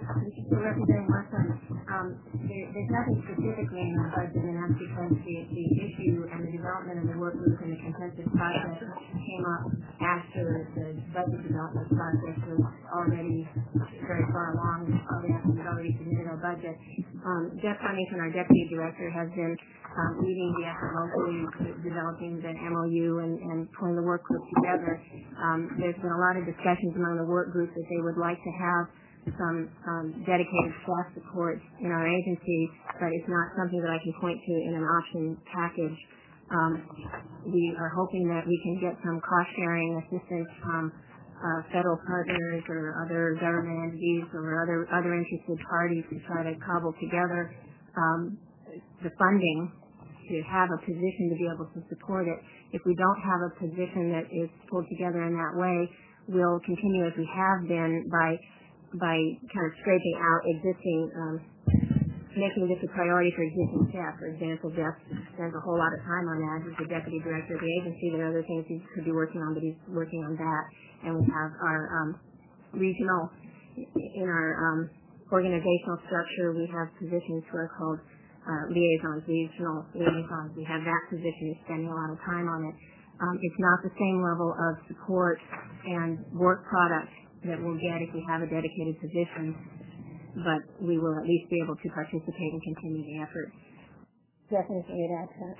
So Representative Watson, um, there, there's nothing specifically in the budget, and that's because the, the issue and the development of the work group and the consensus process came up after the budget development process was already very far along, probably after we've already submitted our budget. Um, Jeff Huntington, our deputy director, has been um, leading the effort locally, developing the M O U and, and pulling the work group together. Um, there's been a lot of discussions among the work group that they would like to have some um, dedicated staff support in our agency, but it's not something that I can point to in an option package. Um, we are hoping that we can get some cost-sharing assistance from uh, federal partners or other government entities or other other interested parties to try to cobble together um, the funding to have a position to be able to support it. If we don't have a position that is pulled together in that way, we'll continue as we have been by by kind of scraping out existing, um, making this a priority for existing staff. For example, Jeff spends a whole lot of time on that. He's the deputy director of the agency. There are other things he could be working on, but he's working on that. And we have our um, regional, in our um, organizational structure, we have positions who are called uh, liaisons, regional liaisons. We have that position. He's spending a lot of time on it. Um, it's not the same level of support and work product that we'll get if we have a dedicated position, but we will at least be able to participate and continue the effort. Jeff, anything to add to that?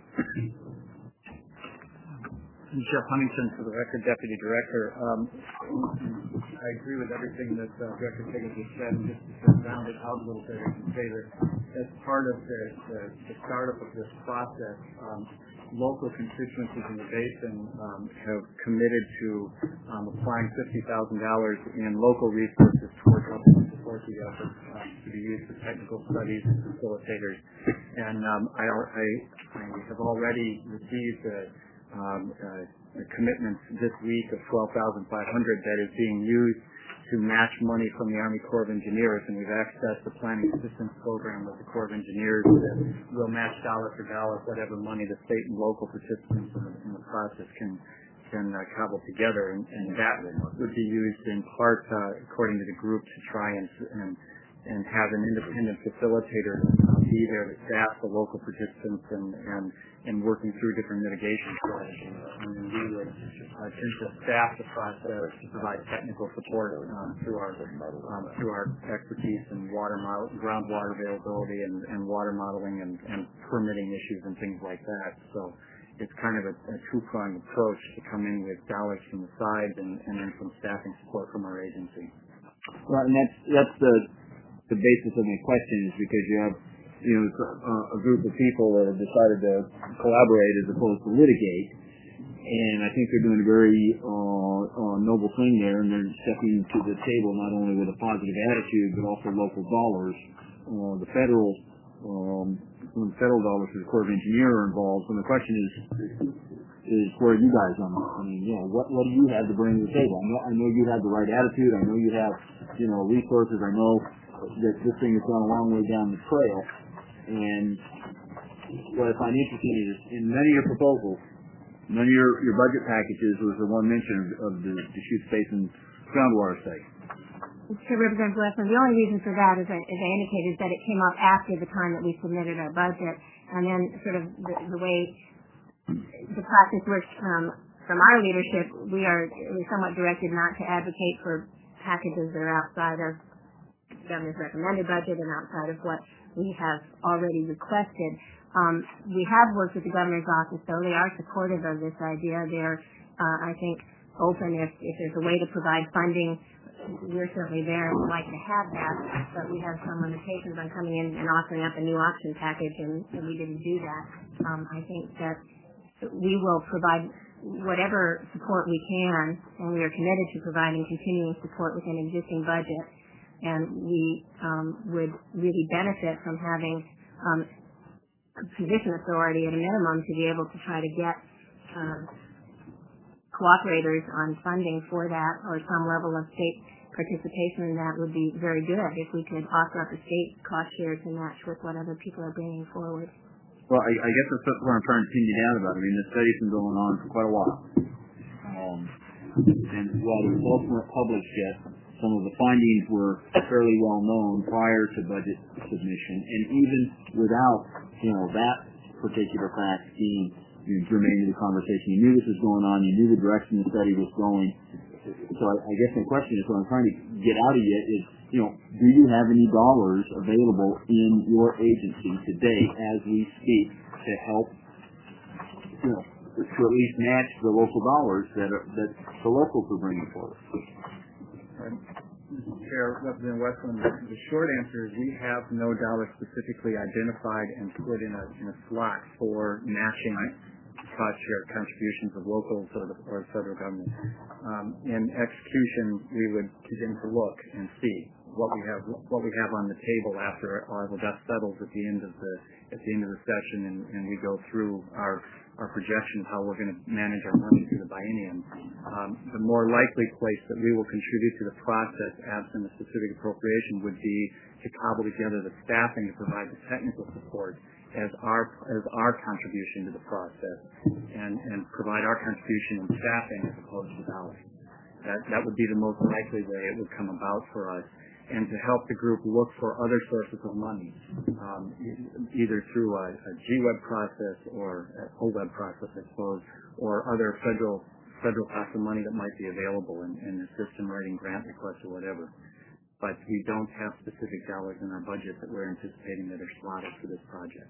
Jeff Huntington, for the record, Deputy Director. Um, I agree with everything that uh, Director Higgins just said, and just to round it out a little bit, I can say that as part of the, the, the startup of this process, um, local constituencies in the basin um, have committed to um, applying fifty thousand dollars in local resources towards helping support the effort um, to be used for technical studies and facilitators. And um, I, I, I have already received a, um, a, a commitment this week of twelve thousand five hundred dollars that is being used to match money from the Army Corps of Engineers, and we've accessed the planning assistance program with the Corps of Engineers that will match dollar for dollar whatever money the state and local participants in the, in the process can can uh, cobble together, and, and that would be used in part, uh, according to the group, to try and and, and have an independent facilitator uh, be there to staff the local participants and and, and working through different mitigation strategies. And then we would uh, tend to staff the process to provide technical support um, through our um, through our expertise in water model, groundwater availability and, and water modeling and, and permitting issues and things like that. So it's kind of a, a two-pronged approach to come in with dollars from the side and, and then some staffing support from our agency. Well, and that's that's the the basis of my question, is because you have you know a, a group of people that have decided to collaborate as opposed to litigate, and I think they're doing a very uh, uh, noble thing there, and they're stepping to the table not only with a positive attitude but also local dollars. Uh, the federal um, some of the federal dollars for the Corps of Engineers are involved, and the question is is where are you guys on that? I mean, you know, what what do you have to bring to the table? I know I know you have the right attitude. I know you have you know resources. I know that this thing has gone a long way down the trail. And what I find interesting is in many of your proposals, none of your, your budget packages was the one mention of, of the Deschutes Basin groundwater study. So, Representative Westman, the only reason for that, as I, as I indicated, is that it came up after the time that we submitted our budget, and then sort of the, the way the process works from, from our leadership, we are we're somewhat directed not to advocate for packages that are outside of the governor's recommended budget and outside of what we have already requested. Um, we have worked with the governor's office, though. They are supportive of this idea. They're, uh, I think, open if, if there's a way to provide funding. We're certainly there and would like to have that, but we have some limitations on coming in and offering up a new option package, and, and we didn't do that. Um, I think that we will provide whatever support we can, and we are committed to providing continuing support within existing budget. And we um, would really benefit from having um, position authority at a minimum to be able to try to get um, cooperators on funding for that, or some level of state participation. That would be very good if we could offer up a state cost share to match with what other people are bringing forward. Well, I, I guess that's what I'm trying to pin you down about. I mean, the study's been going on for quite a while. Um, and while the results weren't published yet, some of the findings were fairly well known prior to budget submission, and even without, you know, that particular fact being you know, germane to the conversation, you knew this was going on, you knew the direction the study was going. So I, I guess my question is, what I'm trying to get out of you is, you know, do you have any dollars available in your agency today as we speak to help, you know, to at least match the local dollars that are, that the locals are bringing forward? Mister Chair, Representative Westland, the short answer is we have no dollars specifically identified and put in a, in a slot for matching cost share contributions of locals or the, or the federal government. Um, in execution, we would begin to look and see what we have what we have on the table after all the dust settles at the end of the at the end of the session, and, and we go through our our projection of how we're going to manage our money through the biennium. Um, the more likely place that we will contribute to the process, absent a specific appropriation, would be to cobble together the staffing to provide the technical support as our as our contribution to the process, and, and provide our contribution in staffing as opposed to dollars. That that would be the most likely way it would come about for us, and to help the group look for other sources of money, um, either through a, a G WEB process or an O WEB process, I suppose, or other federal federal class of money that might be available and, and assist in writing grant requests or whatever. But we don't have specific dollars in our budget that we're anticipating that are slotted for this project.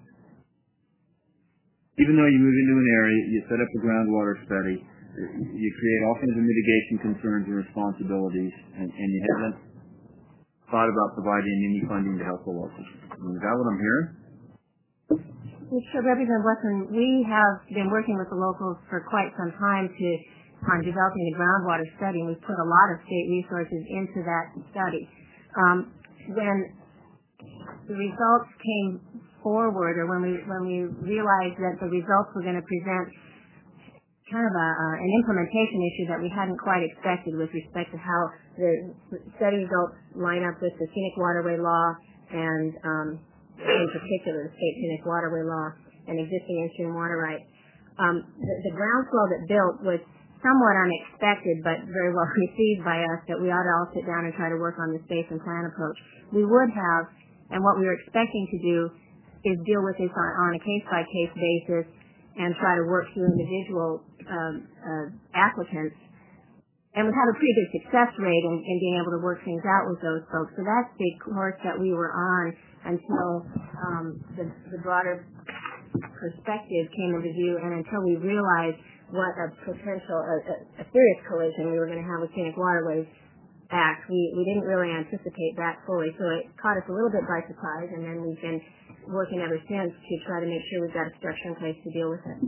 Even though you move into an area, you set up a groundwater study, you create all kinds of mitigation concerns and responsibilities, and, and you haven't thought about providing any funding to help the locals. Is that what I'm hearing? Mister Representative Westland, we have been working with the locals for quite some time to on developing the groundwater study, and we've put a lot of state resources into that study. Um, when the results came forward, or when we when we realized that the results were going to present kind of a, uh, an implementation issue that we hadn't quite expected with respect to how the study results line up with the Scenic Waterway Law and, um, in particular, the State Scenic Waterway Law and existing inland water rights. Um, the, the groundswell that built was somewhat unexpected, but very well received by us, that we ought to all sit down and try to work on the space and plan approach. We would have, and what we were expecting to do is deal with this on, on a case-by-case basis and try to work through individual um, uh, applicants. And we have a pretty good success rate in, in being able to work things out with those folks. So that's the course that we were on until um, the, the broader perspective came into view, and until we realized what a potential, a, a serious collision we were going to have with Scenic Waterways Act. We, we didn't really anticipate that fully, so it caught us a little bit by surprise, and then we've been working ever since to try to make sure we've got a structure in place to deal with it.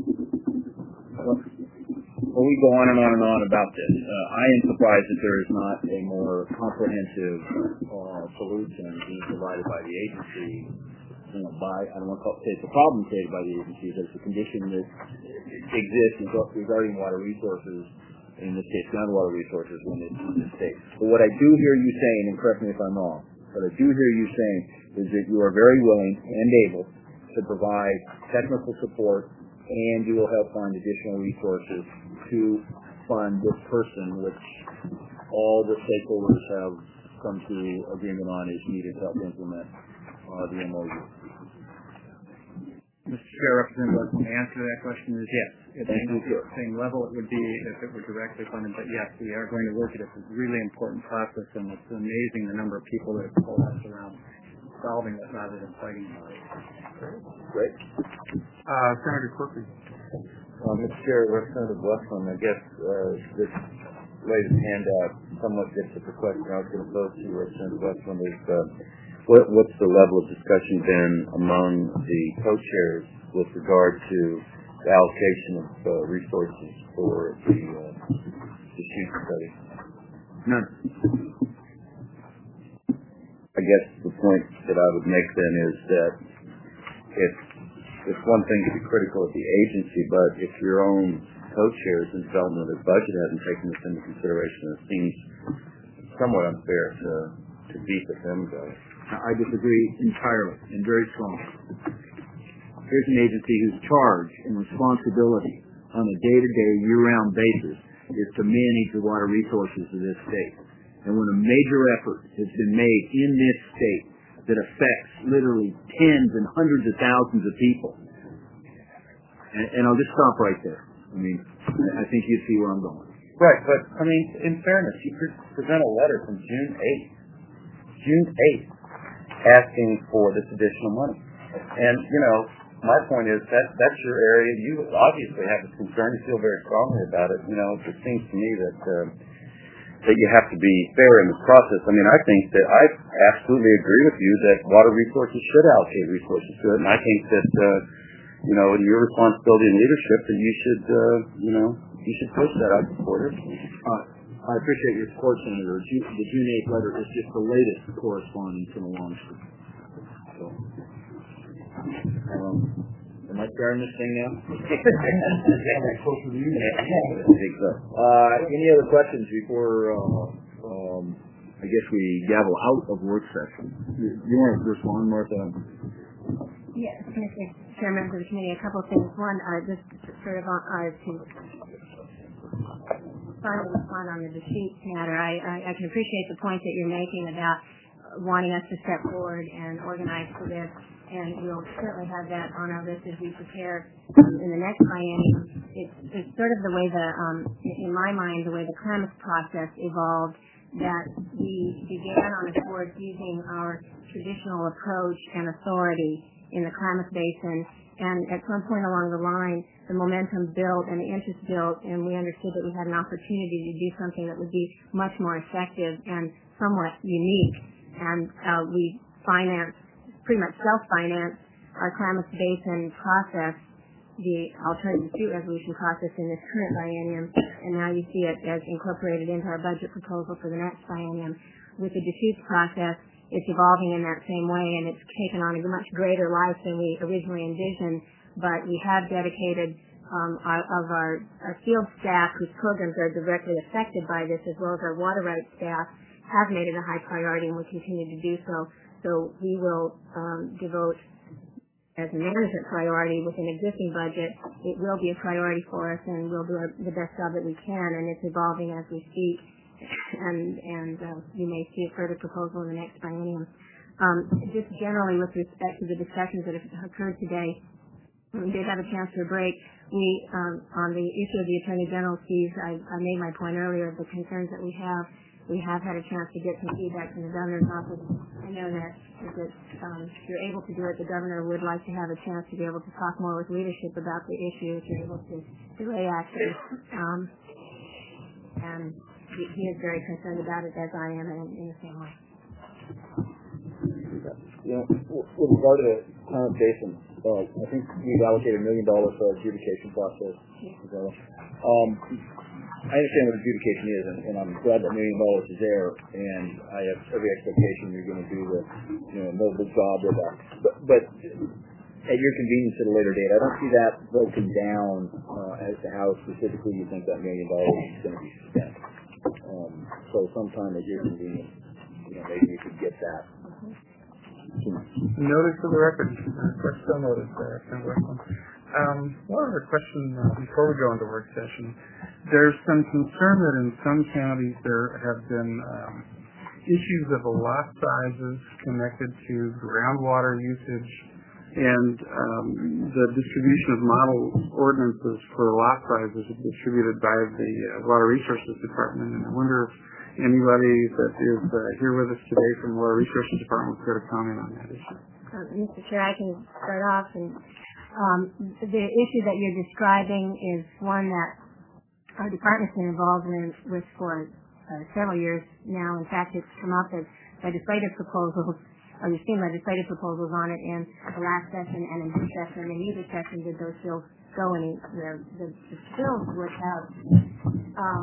Well, we go on and on and on about this. Uh, I am surprised that there is not a more comprehensive uh, solution being provided by the agency. You know, by I don't want to call it, it's a problem created by the agency, but it's a condition that exists regarding water resources, in this case groundwater resources, when it's in the state. But what I do hear you saying, and correct me if I'm wrong, what I do hear you saying is that you are very willing and able to provide technical support, and you will help find additional resources to fund this person, which all the stakeholders have come to agreement on is needed to help implement uh, the M O U. Mister Chair, Representative Westland, the answer to that question is yes. It may not be at the same level it would be if it were directly funded, but yes, we are going to work at it. It's a really important process, and it's amazing the number of people that have pulled us around solving it rather than fighting about it. Great. Uh, Senator Corcoran. Uh, Mister Chair, Representative Westland, I guess uh, this latest handout somewhat gets at the question I was going to pose to you, Representative Westland, is uh, what, what's the level of discussion been among the co-chairs with regard to the allocation of uh, resources for the uh, the shoot study? None. I guess the point that I would make then is that it's, it's one thing to be critical of the agency, but if your own co-chairs in development of the budget haven't taken this into consideration, it seems somewhat unfair to, to beat at them about it. I disagree entirely and very strongly. Here's an agency whose charge and responsibility on a day-to-day, year-round basis is to manage the water resources of this state. and when a major effort has been made in this state that affects literally tens and hundreds of thousands of people, and, and I'll just stop right there. I mean, I think you see where I'm going. Right, but, I mean, in fairness, you pre- present a letter from June eighth, June eighth, asking for this additional money. And, you know, my point is that that's your area. You obviously have this concern. You feel very strongly about it. You know, it seems to me that uh, that you have to be fair in this process. I mean, I think that I absolutely agree with you that water resources should allocate resources to it, and I think that, uh, you know, in your responsibility and leadership, that you should, uh, you know, you should push that. I support it. Uh, I appreciate your support, Senator. The June eighth letter is just the latest correspondence from a long street. So, um, am I carrying this thing now? uh, any other questions before, uh, um, I guess we gavel out of work session? You, you want to respond, Martha? Yes, Mister Chairman of the committee, a couple of things. One, uh, just sort of uh, to finally respond on the Deschutes matter. I, I, I can appreciate the point that you're making about wanting us to step forward and organize for this, and we'll certainly have that on our list as we prepare um, in the next biennium. It's, it's sort of the way the, um, in my mind, the way the Klamath process evolved, that we began on the board using our traditional approach and authority in the Klamath Basin, and at some point along the line, the momentum built and the interest built, and we understood that we had an opportunity to do something that would be much more effective and somewhat unique. And uh, we financed, pretty much self-financed, our Klamath Basin process, the alternative dispute resolution process in this current biennium, and now you see it as incorporated into our budget proposal for the next biennium. With the Deschutes process, it's evolving in that same way, and it's taken on a much greater life than we originally envisioned, but we have dedicated um, our, of our, our field staff, whose programs are directly affected by this, as well as our water rights staff, have made it a high priority and will continue to do so. So we will um, devote, as a management priority with an existing budget, it will be a priority for us, and we'll do our, the best job that we can, and it's evolving as we speak. And, and uh, you may see a further proposal in the next biennium. Um, just generally with respect to the discussions that have occurred today, we did have a chance for a break. We, um, on the issue of the Attorney General's fees, I, I made my point earlier of the concerns that we have. We have had a chance to get some feedback from the governor's office. I know that if it, um, you're able to do it, the governor would like to have a chance to be able to talk more with leadership about the issue, if you're able to delay action. Um, and he, he is very concerned about it, as I am, in, in the same way. You know, with regard to the Klamath Basin, uh, I think we've allocated a million dollars for our adjudication process. Yeah. Um, I understand what adjudication is, and, and I'm glad that million dollars is there, and I have every expectation you're going to do the, you know, noble job with that. But, but at your convenience at a later date, I don't see that broken down uh, as to how specifically you think that million dollars is going to be spent. Um, so sometime at your convenience, you know, maybe you could get that. Notice for the record. Request so notice there. Um, one other question uh, before we go into work session. There's some concern that in some counties there have been um, issues of lot sizes connected to groundwater usage and um, the distribution of model ordinances for lot sizes distributed by the uh, Water Resources Department. And I wonder if anybody that is uh, here with us today from the Water Resources Department would care to comment on that issue. Uh, Mister Chair, I can start off. And um, the issue that you're describing is one that our department's been involved in with for uh, several years now. In fact, it's come up as legislative proposals, or you've seen legislative proposals on it in the last session and in this session. And in either session did those bills go any, the, the, the bills would have um,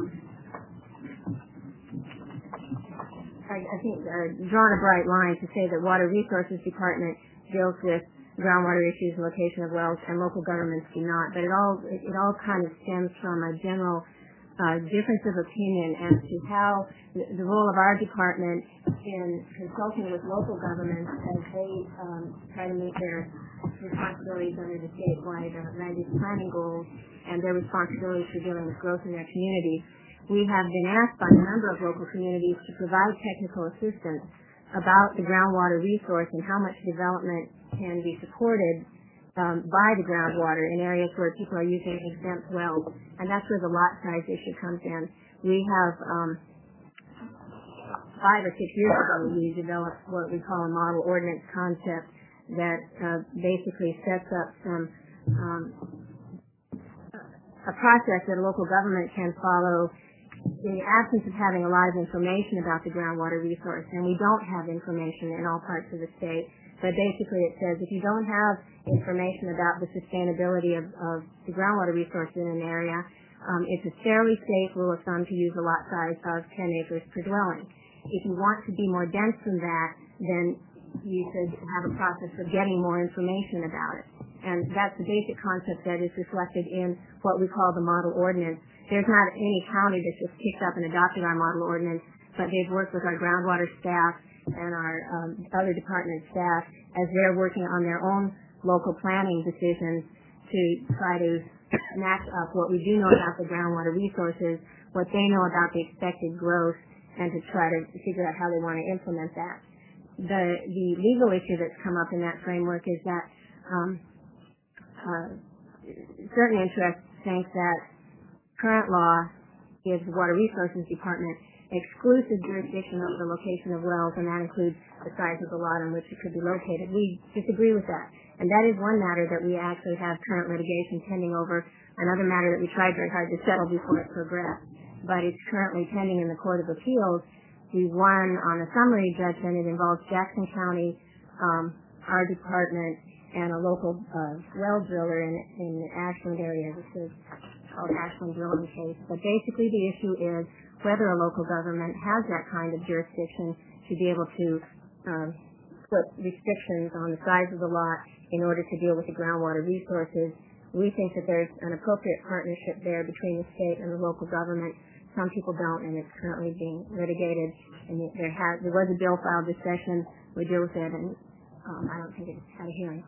I, I think uh, drawn a bright line to say that Water Resources Department deals with groundwater issues, location of wells, and local governments do not. But it all it, it all kind of stems from a general uh, difference of opinion as to how the, the role of our department in consulting with local governments as they um, try to meet their responsibilities under the statewide uh, land use planning goals and their responsibilities for dealing with growth in their communities. we have been asked by a number of local communities to provide technical assistance about the groundwater resource and how much development can be supported um, by the groundwater in areas where people are using exempt wells. And that's where the lot size issue comes in. We have, um, five or six years ago, we developed what we call a model ordinance concept that uh, basically sets up some um, a process that a local government can follow in the absence of having a lot of information about the groundwater resource. And we don't have information in all parts of the state. But basically it says if you don't have information about the sustainability of, of the groundwater resource in an area, um, it's a fairly safe rule of thumb to use a lot size of ten acres per dwelling. If you want to be more dense than that, then you should have a process of getting more information about it. And that's the basic concept that is reflected in what we call the model ordinance. There's not any county that's just picked up and adopted our model ordinance, but they've worked with our groundwater staff and our um, other department staff as they're working on their own local planning decisions to try to match up what we do know about the groundwater resources, what they know about the expected growth, and to try to figure out how they want to implement that. The, the legal issue that's come up in that framework is that um, uh, certain interests think that current law gives the Water Resources Department exclusive jurisdiction over the location of wells, and that includes the size of the lot on which it could be located. We disagree with that. And that is one matter that we actually have current litigation pending over, another matter that we tried very hard to settle before it progressed. But it's currently pending in the Court of Appeals. We won on a summary judgment. It involves Jackson County, um, our department, and a local uh, well driller in, in the Ashland area. This is called Ashland Drilling Case. But basically the issue is whether a local government has that kind of jurisdiction to be able to um, put restrictions on the size of the lot in order to deal with the groundwater resources. We think that there's an appropriate partnership there between the state and the local government. Some people don't, and it's currently being litigated. And there has there was a bill filed this session. We deal with it, and um, I don't think it's had a hearing.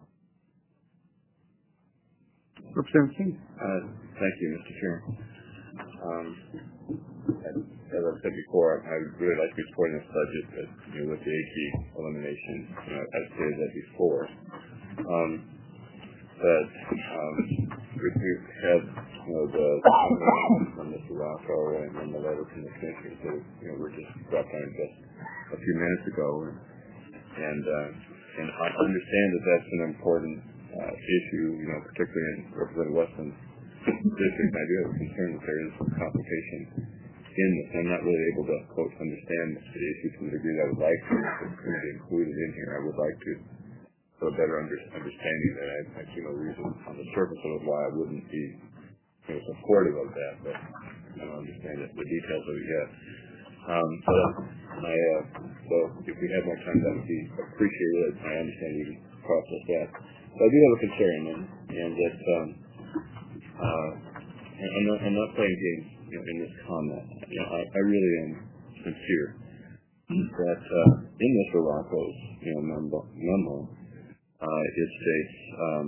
Representative King. Uh, thank you, Mister Chair. Um, as, as I said before, I would really like to be supporting this budget, but you know, with the A G elimination, you know, I've stated that before. Um, but um, we, we've had you know, the from Mister Rocco and then the letter from the commissioners that you know were just dropped on just a few minutes ago, and and, uh, and I understand that that's an important uh, issue, you know, particularly in Representative Weston's district. I do have a concern that there is some complication in this. I'm not really able to quote understand the issue to the degree that I would like to. If it's going to be included in here, I would like to have a better under, understanding that I, I see no reason on the surface of it why I wouldn't be you know, supportive of that, but I don't understand it, the details of it yet. Um, but I, uh, so if we have more time, that would be appreciated. I understand you can process that. So I do have a concern, and, and that um, uh, I'm, not, I'm not playing games you know, in this comment. You know, I, I really am sincere that uh, in Mister Rocco's you know, memo, memo uh, it states um,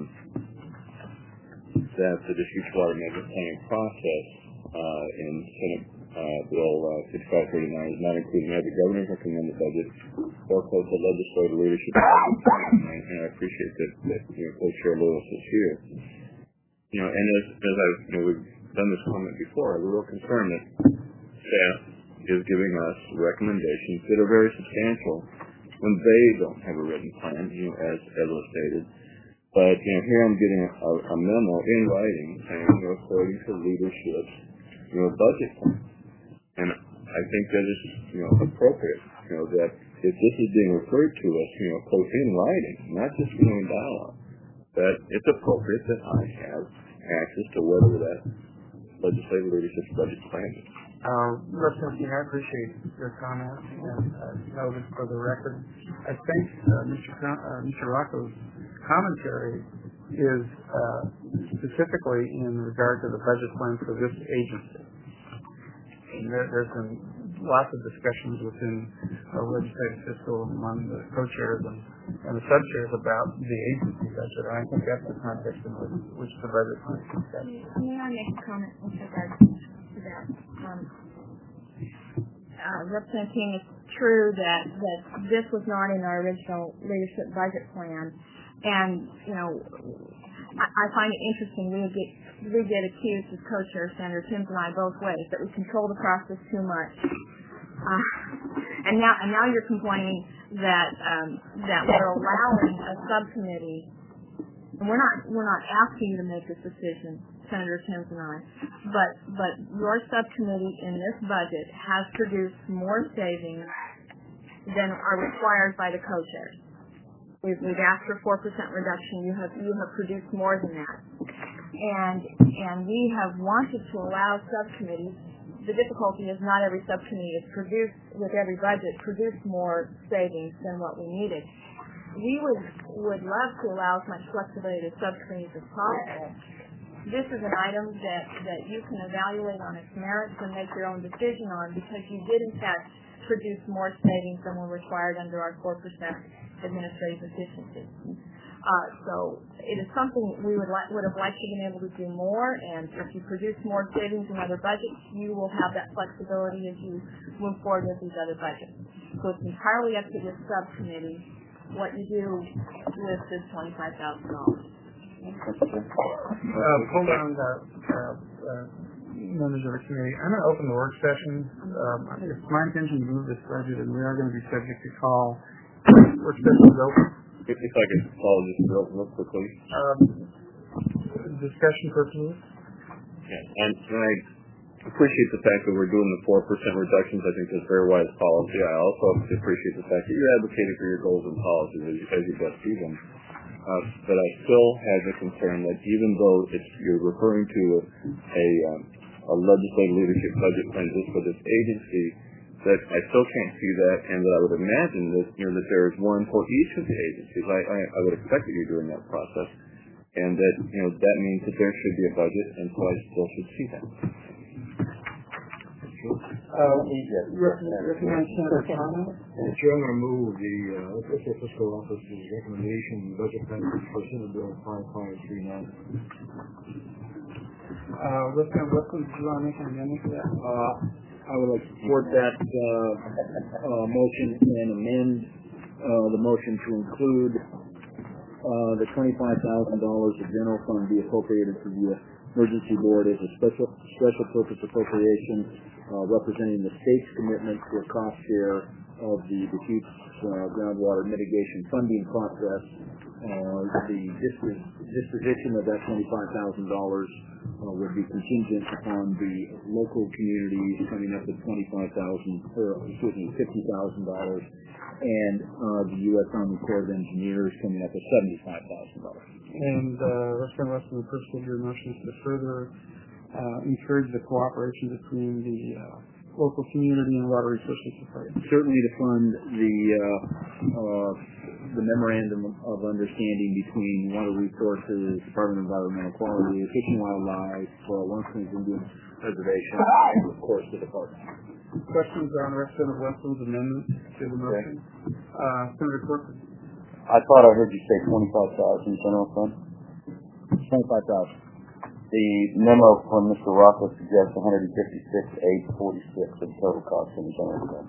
that the district water management planning process uh, in Senate uh, Bill uh, fifty-five thirty-nine is not including either governor's recommended budget or quote the legislative leadership. and, and I appreciate that, that you know, Co-Chair Lewis is here. You know, and as, as I've you know, we've done this comment before, I'm a real concerned that staff is giving us recommendations that are very substantial when they don't have a written plan, you know, as as was stated. But you know, here I'm getting a, a memo in writing saying, you know, according to leadership's, you know, budget plan. And I think that is, you know, appropriate, you know, that if this is being referred to us, you know, quote, in writing, not just, you know, in dialogue, that it's appropriate that I have access to whatever that legislative leadership's budget plan is. Uh, Representative King, I appreciate your comments and uh, noted for the record. I think uh, Mister Con- uh, Mister Rocco's commentary is uh, specifically in regard to the budget plan for this agency. And there, there's been lots of discussions within uh, legislative fiscal among the co-chairs and, and the sub-chairs about the agency budget. And I think that's the context in which, which the budget plan is discussed. May I make a comment with regard? that um, uh, Representative King, it's true that, that this was not in our original leadership budget plan. And, you know, I, I find it interesting. We get, we get accused as co-chair, Senator Timms and I, both ways, that we control the process too much. Uh, and now, and now you're complaining that um, that we're allowing a subcommittee, and we're not we're not asking you to make this decision, Senator Timms and I, but but your subcommittee in this budget has produced more savings than are required by the co-chairs. We've, we've asked for four percent reduction. You have you have produced more than that, and and we have wanted to allow subcommittees. The difficulty is not every subcommittee is produced with every budget produced more savings than what we needed. We would would love to allow as much flexibility to subcommittees as possible. This is an item that, that you can evaluate on its merits and make your own decision on, because you did in fact produce more savings than were required under our four percent administrative efficiency. Uh, so it is something we would like, would have liked to have been able to do more, and if you produce more savings in other budgets, you will have that flexibility as you move forward with these other budgets. So it's entirely up to this subcommittee what you do with this twenty-five thousand dollars. Uh, hold on, uh, uh, uh, members of the committee. I'm going to open the work session. Um, it's my intention to move this budget, and we are going to be subject to call. Work session is open. If, if I could follow this real, real quickly. Um, discussion purposes? Yeah, and, and I appreciate the fact that we're doing the four percent reductions. I think that's very wise policy. I also appreciate the fact that you're advocating for your goals and policies as you, as you best see them. Uh, but I still have the concern that even though it's, you're referring to a, a, um, a legislative leadership budget plan just for this agency, that I still can't see that, and that I would imagine that, you know, that there is one for each of the agencies. I, I, I would expect that you're doing that process, and that, you know, that means that there should be a budget, and so I still should see that. Uh, Recommend Senator Thomas. Chair, I'm going to move the uh, official fiscal office's recommendation budget passage for Senate Bill five five three nine. Uh, Representative Westland, do you want to make an amendment to that? Uh, I would like to support that uh, uh, motion and amend uh, the motion to include uh, the twenty-five thousand dollars of general fund be appropriated to the emergency board as a special special purpose appropriation uh, representing the state's commitment to a cost share of the Deschutes uh, groundwater mitigation funding process. Uh, the disp- disposition of that twenty-five thousand dollars uh, would be contingent upon the local communities coming up with twenty-five thousand dollars, or excuse me, fifty thousand dollars, and uh, the U S Army Corps of Engineers coming up with seventy-five thousand dollars. And uh, Representative Westland, the purpose of your motion is to further uh, encourage the cooperation between the uh, local community and water resources department. Certainly to fund the uh, uh, the memorandum of understanding between Water Resources, Department of Environmental Quality, Fish and Wildlife, uh, Long Springs Indian Reservation, and of course the department. Questions on Representative Westland's amendment to the motion? Uh, Senator Corcoran. I thought I heard you say twenty-five thousand general fund. Twenty-five thousand. The memo from Mister Rockwell suggests one hundred fifty-six thousand eight hundred forty-six of total cost in the general fund.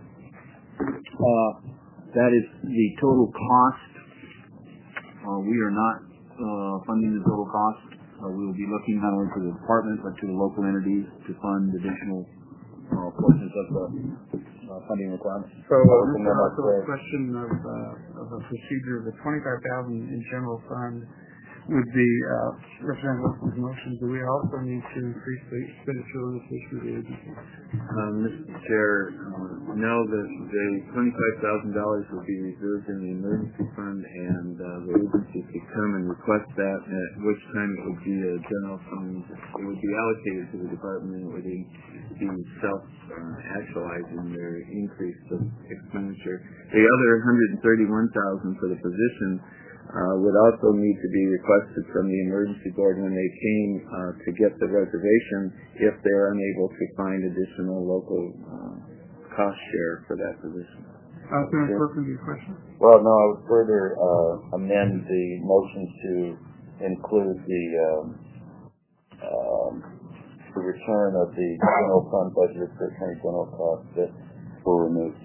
Uh, that is the total cost. Uh, we are not uh, funding the total cost. Uh, we will be looking not only to the department but to the local entities to fund additional uh, portions of the uh, funding requirements. So, uh, Mister Russell's question of, uh, of a procedure of the twenty-five thousand in general fund would be uh, Representative Wilson's motion. Do we also need to increase the expenditure limitation of the agency? Um, Mister Chair, uh, no, the, the twenty-five thousand dollars will be reserved in the emergency fund, and uh, the agency could come and request that, at which time it would be a general fund. It would be allocated to the department. It would be self-actualizing uh, their increase of expenditure. The other one hundred thirty-one thousand dollars for the position Uh, would also need to be requested from the emergency board when they came uh, to get the reservation if they're unable to find additional local uh, cost share for that position. Uh, Senator Corcoran, do you have a question? Well, no, I would further uh, amend the motion to include the um, um, the return of the general fund budget for attorney general costs that were removed.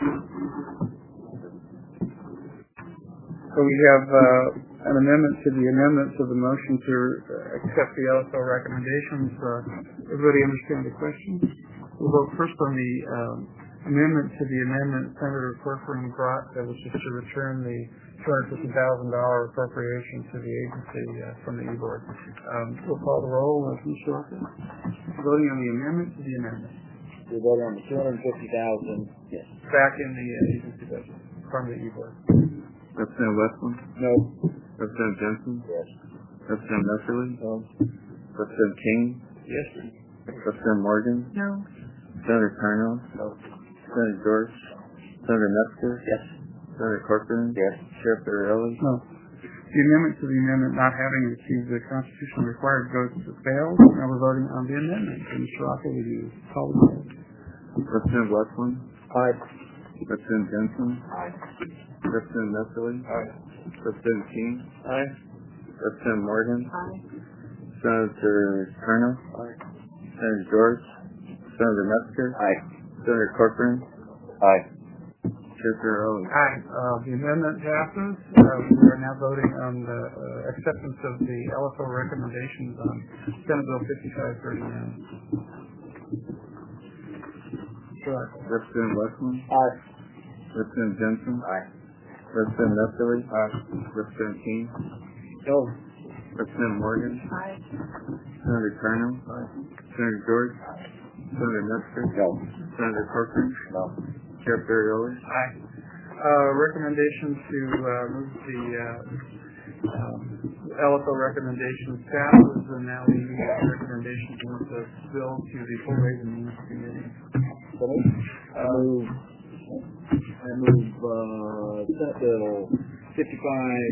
So we have uh, an amendment to the amendment to the motion to accept the L S O recommendations. Uh, everybody understand the question? We'll vote first on the um, amendment to the amendment Senator Corcoran brought, that was just to return the two hundred fifty thousand dollars appropriation to the agency uh, from the E-Board. Um, we'll call the roll. Uh, Commissioner Walker? Voting on the amendment to the amendment. We're voting on the two hundred fifty thousand dollars. Yes. Back in the uh, agency budget from the E-Board. Representative Westland? No. Representative Jensen? Yes. Representative Messerly? No. Representative King? Yes. Representative Morgan? No. Senator Carnell? No. Senator George? Senator Metzger? Yes. Senator Corcoran? Yes. Sheriff Ferrielli? No. The amendment to the amendment not having achieved the constitutional required votes failed. Now we're voting on the amendment. Mister Rocco, will you call the roll? Representative Westland? Aye. Representative Jensen? Aye. Representative Messerly? Aye. Representative King? Aye. Representative Morgan? Aye. Senator Carnell? Aye. Senator George? Senator Metzger? Aye. Senator Corcoran? Aye. Sheriff Ferrielli? Aye. Uh, the amendment passes. Uh, we are now voting on the uh, acceptance of the L S O recommendations on Senate Bill fifty-five thirty-nine. Representative Westland? Aye. Representative Jensen? Aye. Representative Messerly? Aye. Representative King? No. Representative Morgan? Aye. Senator Carnell? Senator George? Senator Metzger? No. Senator Corcoran? No. Sheriff Ferrielli? Aye. Uh, recommendation to uh, move the uh, um, L S O recommendation passes, and now we need the recommendation to move the bill to the full Ways and Means Committee. I move, I move, uh, Senate Bill fifty-five,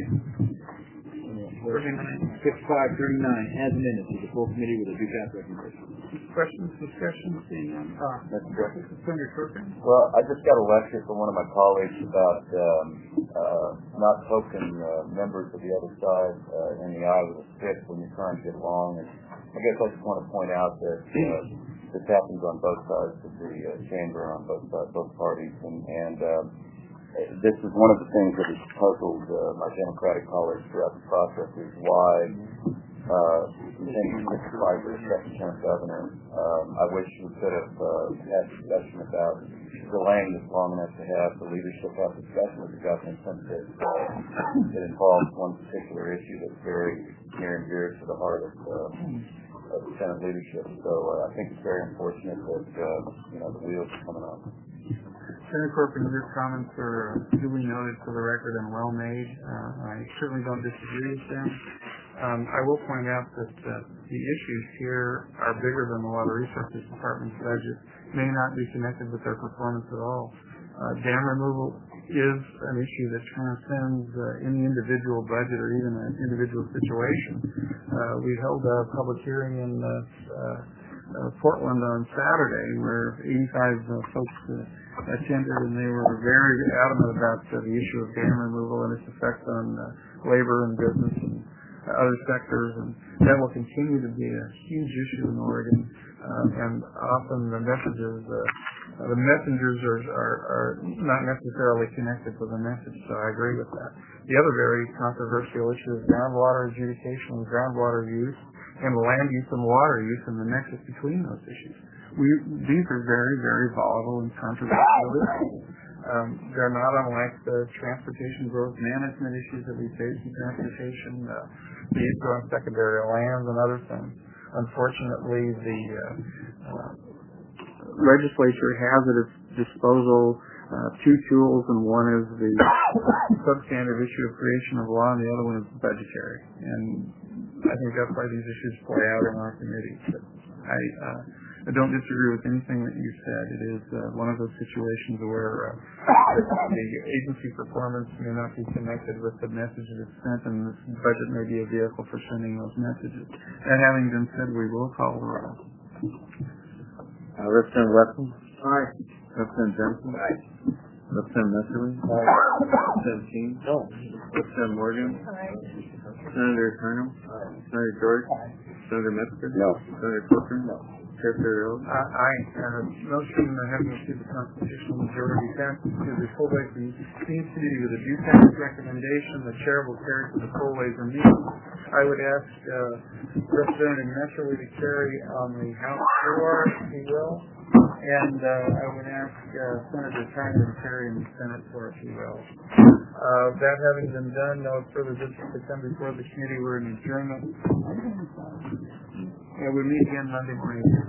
thirty-nine. fifty-five thirty-nine as amended to the full committee with a due path recommendation. Questions, discussion, seeing none. Uh, That's correct. Senator Corcoran? Well, I just got a lecture from one of my colleagues about um, uh, not poking uh, members of the other side uh, in the eye with a stick when you're trying to get along. And I guess I just want to point out that uh, this happens on both sides of the uh, chamber, on both sides, both parties, and, and um, this is one of the things that has puzzled uh, my Democratic colleagues throughout the process is why uh, continuing Mister Pfizer as second term governor. Um, I wish we could have uh, had discussion about delaying this long enough to have the leadership have discussion with the governor since it, uh, it involves one particular issue that's very near and dear to the heart of, uh, of the Senate leadership. So uh, I think it's very unfortunate that uh, you know the wheels are coming off. Senator Corcoran, your comments are uh, duly noted for the record and well made. Uh, I certainly don't disagree with them. Um, I will point out that uh, the issues here are bigger than the Water Resources Department's budget, may not be connected with their performance at all. Uh, dam removal is an issue that transcends uh, any individual budget or even an individual situation. Uh, we held a public hearing in uh, uh, Portland on Saturday where eighty-five uh, folks uh, attended, and they were very adamant about uh, the issue of dam removal and its effect on uh, labor and business and other sectors, and that will continue to be a huge issue in Oregon. Uh, and often the messages, uh, the messengers are, are, are not necessarily connected to the message, so I agree with that. The other very controversial issue is groundwater adjudication and groundwater use, and land use and water use and the nexus between those issues. We, these are very, very volatile and controversial issues. Um, they're not unlike the transportation growth management issues that we face in transportation, uh, the issue on secondary lands and other things. Unfortunately, the uh, uh, legislature has at its disposal uh, two tools, and one is the substantive issue of creation of law, and the other one is budgetary. And I think that's why these issues play out in our committee. But I, uh, I don't disagree with anything that you said. It is uh, one of those situations where uh, the agency performance may not be connected with the message that's sent, and this budget may be a vehicle for sending those messages. That having been said, we will call the roll. Uh, Representative Weston? Aye. Representative Jensen? Aye. Representative Messerly? Aye. Representative King? No. Representative Morgan? Aye. Senator Colonel? Aye. Senator George? Aye. Senator Metzger? No. Senator Corcoran? No. Chair Ferrell? Uh, aye. Uh, motion having received the constitutional majority passes to the Full Ways and Means Committee with a due passes recommendation. The chair will carry to the Full Ways and Means. I would ask uh, Representative Messerly to carry on the House floor, if he will. And uh, I would ask uh, Senator Tyner to carry in the Senate floor, if he will. Uh, that having been done, no further business to come before the committee. We're in adjournment. Yeah, we meet again Monday morning.